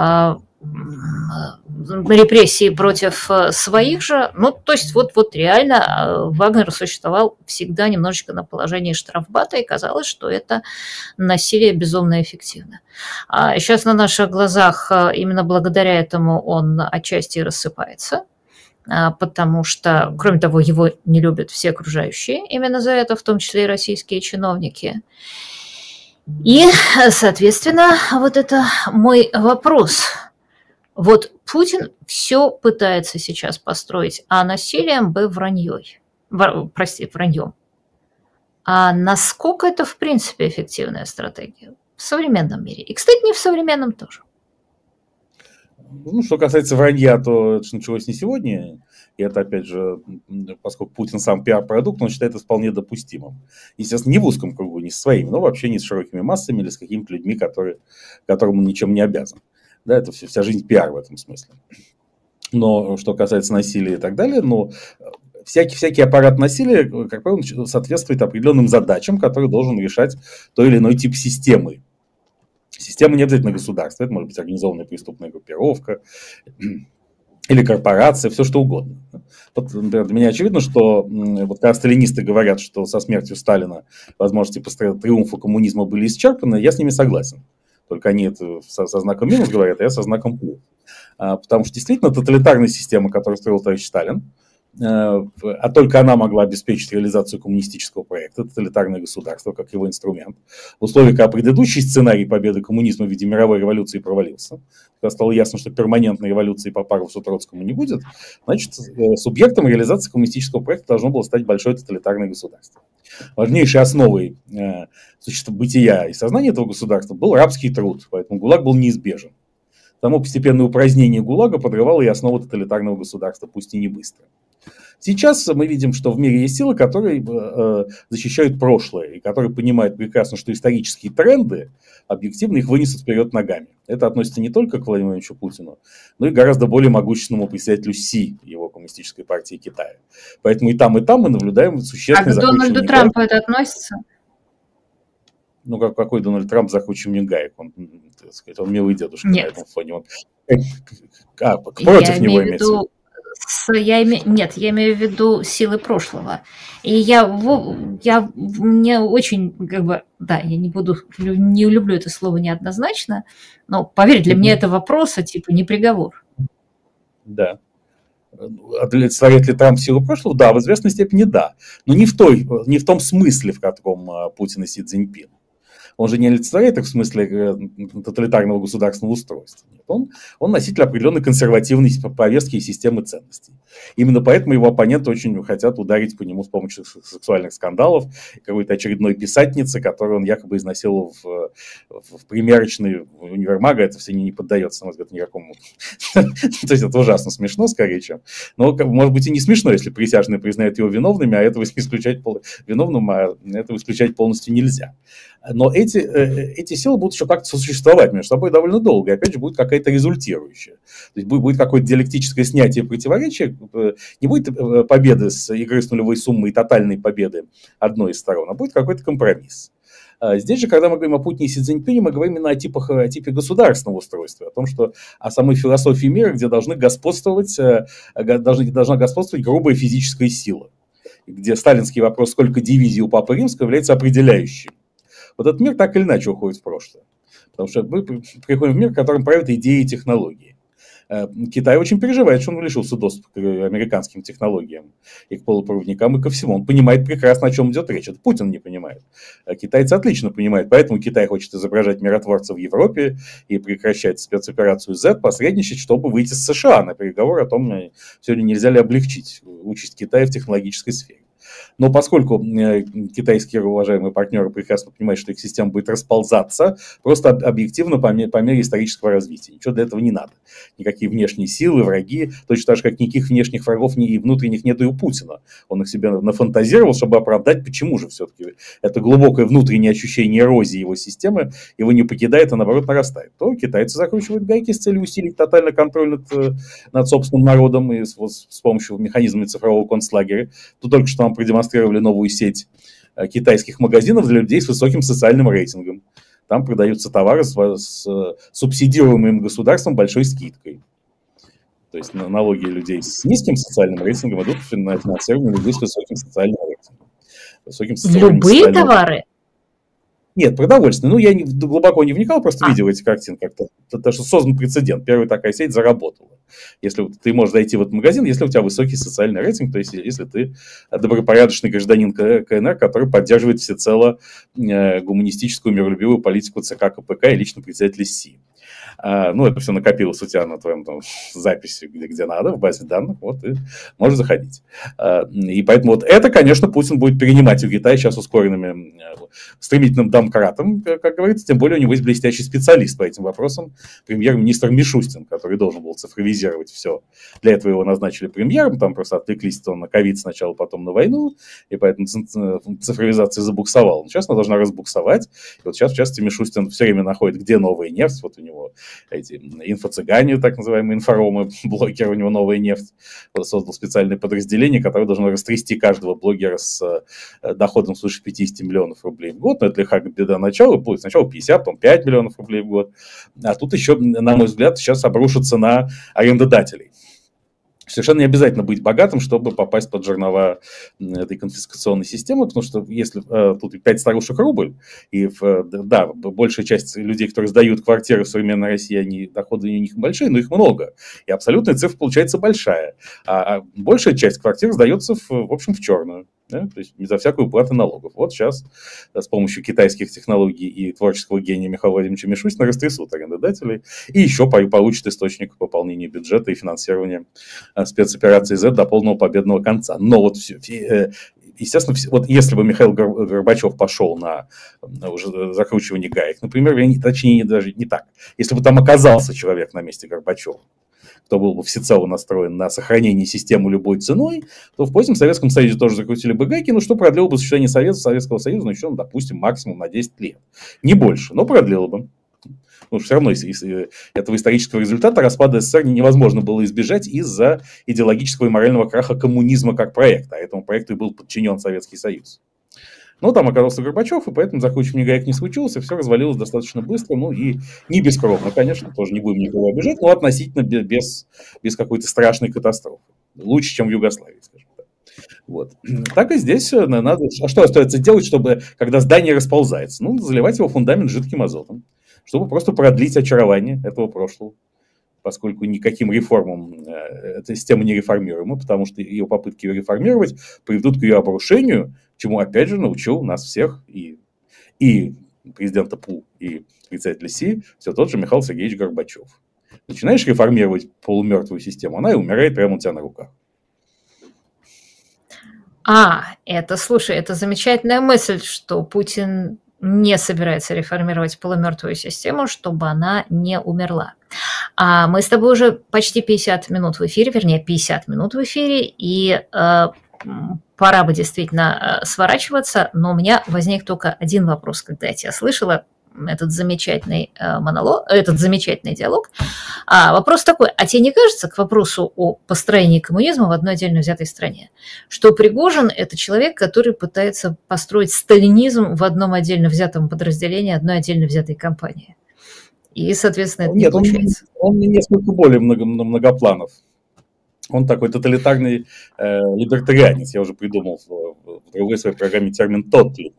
репрессии против своих же. То есть вот реально Вагнер существовал всегда немножечко на положении штрафбата, и казалось, что это насилие безумно эффективно. Сейчас на наших глазах именно благодаря этому он отчасти рассыпается, потому что, кроме того, его не любят все окружающие именно за это, в том числе и российские чиновники. И, соответственно, вот это мой вопрос. Вот Путин все пытается сейчас построить, а насилием бы враньем. А насколько это, в принципе, эффективная стратегия в современном мире? И, кстати, не в современном тоже. Что касается вранья, то это началось не сегодня. И это, опять же, поскольку Путин сам пиар-продукт, он считает это вполне допустимым. Естественно, не в узком кругу, не со своими, но вообще не с широкими массами или с какими-то людьми, которым он ничем не обязан. Да, это вся жизнь пиар в этом смысле. Но что касается насилия и так далее, всякий аппарат насилия, как правило, соответствует определенным задачам, которые должен решать той или иной тип системы. Система не обязательно государство, это может быть организованная преступная группировка или корпорация, все что угодно. Вот, например, для меня очевидно, что вот когда сталинисты говорят, что со смертью Сталина возможности триумфа коммунизма были исчерпаны, я с ними согласен. Только они это со знаком минус говорят, а я со знаком плюс. Потому что действительно тоталитарная система, которую строил товарищ Сталин, а только она могла обеспечить реализацию коммунистического проекта, тоталитарное государство, как его инструмент. В условиях, когда предыдущий сценарий победы коммунизма в виде мировой революции провалился, когда стало ясно, что перманентной революции по Парусу Троцкому не будет, значит, субъектом реализации коммунистического проекта должно было стать большое тоталитарное государство. Важнейшей основой бытия и сознания этого государства был рабский труд, поэтому ГУЛАГ был неизбежен. Само постепенное упразднение ГУЛАГа подрывало и основу тоталитарного государства, пусть и не быстро. Сейчас мы видим, что в мире есть силы, которые защищают прошлое, и которые понимают прекрасно, что исторические тренды объективно их вынесут вперед ногами. Это относится не только к Владимиру Владимировичу Путину, но и гораздо более могущественному председателю Си, его коммунистической партии Китая. Поэтому и там мы наблюдаем существенный закручивание. А к Дональду Трампу это относится? Ну, какой Дональд Трамп закручиванием гаек? Он, так сказать, он милый дедушка на этом фоне. Он, против него имеется в виду. Нет, я имею в виду силы прошлого. И мне очень, я не люблю это слово неоднозначно, но, поверь, для меня это вопрос, не приговор. Да. Олицетворяет ли Трамп силу прошлого? Да, в известной степени да. Но не в том смысле, в котором Путин и Си Цзиньпин. Он же не олицетворяет их в смысле тоталитарного государственного устройства. Нет, он носитель определенной консервативной повестки и системы ценностей. Именно поэтому его оппоненты очень хотят ударить по нему с помощью сексуальных скандалов, какой-то очередной писательницы, которую он якобы изнасиловал в примерочной универмага. Это все не поддается, на мой взгляд, никакому... То есть это ужасно смешно, скорее, чем... Но, может быть, и не смешно, если присяжные признают его виновными, а этого исключать полностью нельзя. Но эти силы будут еще как-то сосуществовать между собой довольно долго. И опять же будет какая-то результирующая. То есть будет какое-то диалектическое снятие противоречия. Не будет победы с игры с нулевой суммой и тотальной победы одной из сторон, а будет какой-то компромисс. Здесь же, когда мы говорим о Путине и Си Цзиньпине, мы говорим именно о типе государственного устройства, о самой философии мира, где должна господствовать грубая физическая сила. Где сталинский вопрос, сколько дивизий у Папы Римского, является определяющим. Вот этот мир так или иначе уходит в прошлое. Потому что мы приходим в мир, в котором правят идеи и технологии. Китай очень переживает, что он лишился доступа к американским технологиям и к полупроводникам, и ко всему. Он понимает прекрасно, о чем идет речь. Это Путин не понимает. Китайцы отлично понимают. Поэтому Китай хочет изображать миротворца в Европе и прекращать спецоперацию Z, посредничать, чтобы выйти с США на переговоры о том, сегодня нельзя ли облегчить участь Китая в технологической сфере. Но поскольку китайские уважаемые партнеры прекрасно понимают, что их система будет расползаться, просто объективно по мере исторического развития. Ничего для этого не надо. Никакие внешние силы, враги, точно так же, как никаких внешних врагов и внутренних нет и у Путина. Он их себе нафантазировал, чтобы оправдать, почему же все-таки это глубокое внутреннее ощущение эрозии его системы его не покидает, а наоборот нарастает. То китайцы закручивают гайки с целью усилить тотальный контроль над собственным народом и с помощью механизма цифрового концлагеря. То только что нам продемонстрировали новую сеть китайских магазинов для людей с высоким социальным рейтингом. Там продаются товары с субсидируемым государством большой скидкой. То есть налоги людей с низким социальным рейтингом идут на финансирование людей с высоким социальным рейтингом. Любые товары? Нет, продовольственные. Я глубоко не вникал, просто видел эти картины как-то. Это что создан прецедент. Первая такая сеть заработала. Если ты можешь зайти в этот магазин, если у тебя высокий социальный рейтинг, то есть если ты добропорядочный гражданин КНР, который поддерживает всецело гуманистическую миролюбивую политику ЦК КПК и лично председателя Си. Это все накопилось у тебя на твоем записи, где надо, в базе данных, и можешь заходить. И поэтому это, конечно, Путин будет перенимать у Китая сейчас ускоренным, стремительным домкратом, как говорится, тем более у него есть блестящий специалист по этим вопросам, премьер-министр Мишустин, который должен был цифровизировать все. Для этого его назначили премьером, там просто отвлеклись на ковид сначала, потом на войну, и поэтому цифровизация забуксовала. Но сейчас она должна разбуксовать, и сейчас, в частности, Мишустин все время находит, где новая нефть, у него эти инфо-цыгане, так называемые инфоромы, блогеры, у него новая нефть. Он создал специальное подразделение, которое должно растрясти каждого блогера с доходом свыше 50 миллионов рублей в год. Но это легко беда начала. Будет сначала 50, потом 5 миллионов рублей в год. А тут еще, на мой взгляд, сейчас обрушится на арендодателей. Совершенно не обязательно быть богатым, чтобы попасть под жернова этой конфискационной системы, потому что если тут 5 старушек рубль, и да, большая часть людей, которые сдают квартиры в современной России, доходы у них большие, но их много. И абсолютная цифра получается большая. А большая часть квартир сдается, в общем, в черную. Да? То есть безо всякой уплаты налогов. Вот сейчас с помощью китайских технологий и творческого гения Михаила Владимировича Мишустина растрясут арендодателей и еще получат источник пополнения бюджета и финансирования спецоперации Z до полного победного конца. Но вот естественно, вот если бы Михаил Горбачев пошел на уже закручивание гаек, например, точнее, даже не так. Если бы там оказался человек на месте Горбачева, кто был бы всецело настроен на сохранение системы любой ценой, то в позднем Советском Союзе тоже закрутили бы гайки, но что продлило бы существование Советского Союза, ну, еще, допустим, максимум на 10 лет. Не больше, но продлило бы. Потому что все равно этого исторического результата распада СССР невозможно было избежать из-за идеологического и морального краха коммунизма как проекта, а этому проекту и был подчинен Советский Союз. Но там оказался Горбачев, и поэтому закручивание гаек не случилось, и все развалилось достаточно быстро, ну и не бескровно, конечно, тоже не будем никого обижать, но относительно без какой-то страшной катастрофы. Лучше, чем в Югославии, скажем так. Вот. Так и здесь надо... А что остается делать, чтобы, когда здание расползается? Ну, заливать его фундамент жидким азотом, чтобы просто продлить очарование этого прошлого, поскольку никаким реформам эта система не реформируема, потому что ее попытки ее реформировать приведут к ее обрушению, чему, опять же, научил нас всех и президента ПУ, и председателя СИ, все тот же Михаил Сергеевич Горбачев. Начинаешь реформировать полумертвую систему, она и умирает прямо у тебя на руках. Слушай, это замечательная мысль, что Путин не собирается реформировать полумертвую систему, чтобы она не умерла. Мы с тобой уже почти 50 минут в эфире, вернее, 50 минут в эфире, и пора бы действительно сворачиваться, но у меня возник только один вопрос, когда я тебя слышала, этот замечательный монолог, этот замечательный диалог. Вопрос такой, а тебе не кажется, к вопросу о построении коммунизма в одной отдельно взятой стране, что Пригожин – это человек, который пытается построить сталинизм в одном отдельно взятом подразделении, одной отдельно взятой компании? И, соответственно, это не получается. Он несколько более многопланов. Он такой тоталитарный либертарианец. Я уже придумал в другой своей программе термин «тотлиб».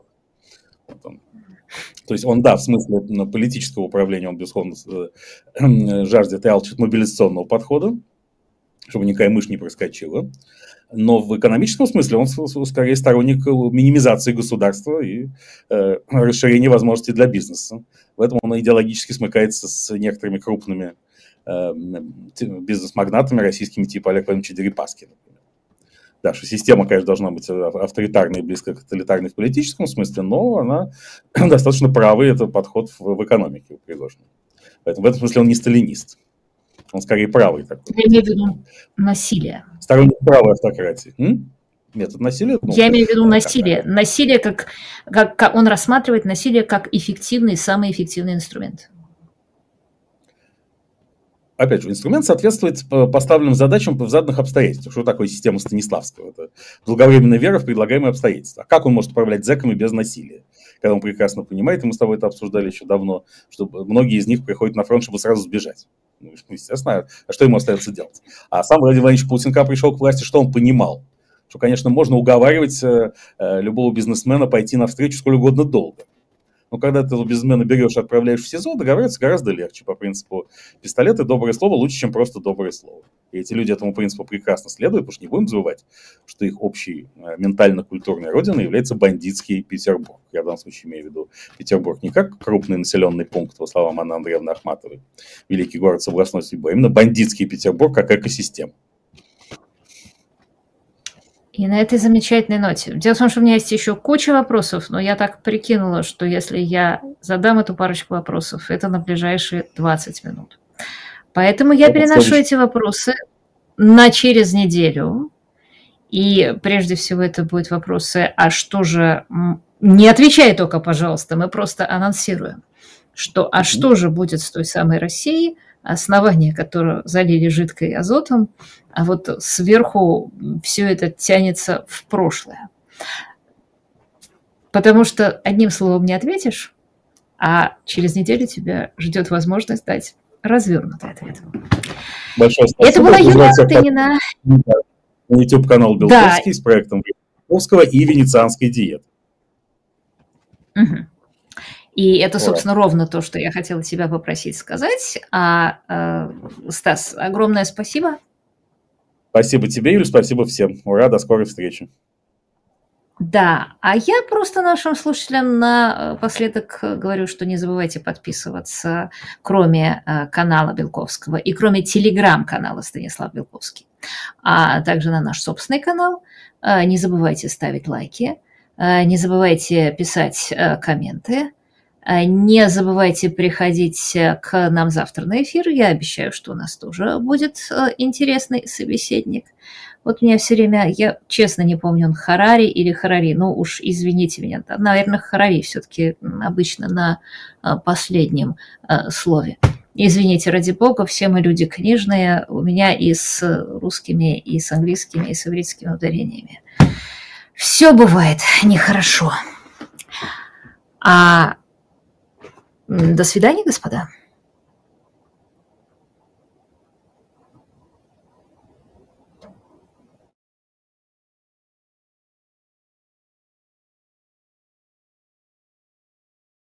То есть он, да, в смысле политического управления, он, безусловно, жаждет и алчит мобилизационного подхода, чтобы никакая мышь не проскочила. Но в экономическом смысле он скорее сторонник минимизации государства и расширения возможностей для бизнеса. В этом он идеологически смыкается с некоторыми крупными бизнес-магнатами российскими, типа Олега Владимировича Дерипаски, например. Да, что система, конечно, должна быть авторитарной и близко к тоталитарной в политическом смысле, но она достаточно правый, это подход в экономике у Пригожина. Поэтому в этом смысле он не сталинист. Он скорее правый такой. Я имею в виду насилие. Сторонник правой автократии. Нет, это насилие? Я имею в виду насилие. Насилие, как он рассматривает насилие как эффективный, самый эффективный инструмент. Опять же, инструмент соответствует поставленным задачам в заданных обстоятельствах. Что такое система Станиславского? Это долговременная вера в предлагаемые обстоятельства. А как он может управлять зэками без насилия? Когда он прекрасно понимает, и мы с тобой это обсуждали еще давно, что многие из них приходят на фронт, чтобы сразу сбежать. Ну, естественно, а что ему остается делать? А сам Владимир Владимирович Путин, когда пришел к власти, что он понимал? Что, конечно, можно уговаривать любого бизнесмена пойти навстречу сколь угодно долго. Но когда ты этого бизнесмена берешь и отправляешь в СИЗО, договариваться гораздо легче по принципу пистолет и доброе слово лучше, чем просто доброе слово. И эти люди этому принципу прекрасно следуют, потому что не будем забывать, что их общей ментально-культурной родиной является бандитский Петербург. Я в данном случае имею в виду Петербург не как крупный населенный пункт, по словам Анны Андреевны Ахматовой, великий город с областной судьбой, а именно бандитский Петербург как экосистема. И на этой замечательной ноте. Дело в том, что у меня есть еще куча вопросов, но я так прикинула, что если я задам эту парочку вопросов, это на ближайшие 20 минут. Поэтому я переношу эти вопросы на через неделю. И прежде всего это будут вопросы, а что же... Не отвечай только, пожалуйста, мы просто анонсируем, что а что же будет с той самой Россией, основание которое залили жидкой азотом, а вот сверху все это тянется в прошлое. Потому что одним словом не ответишь, а через неделю тебя ждет возможность дать развернутый ответ. Большое спасибо. Это была Юлия Артынина. YouTube-канал Белковский, да, с проектом Белковского и венецианской диеты. Угу. И это, собственно, ровно то, что я хотела тебя попросить сказать. Стас, огромное спасибо. Спасибо тебе, Юля, спасибо всем. Ура, до скорой встречи. Да, а я просто нашим слушателям напоследок говорю, что не забывайте подписываться, кроме канала Белковского и кроме телеграм-канала Станислав Белковский, а также на наш собственный канал. Не забывайте ставить лайки, не забывайте писать комменты, не забывайте приходить к нам завтра на эфир. Я обещаю, что у нас тоже будет интересный собеседник. Вот меня все время, я честно не помню, он Харари или Харари, ну уж извините меня, наверное, Харари все-таки обычно на последнем слове. Извините, ради бога, все мы люди книжные, у меня и с русскими, и с английскими, и с ивритскими ударениями. Все бывает нехорошо. До свидания, господа.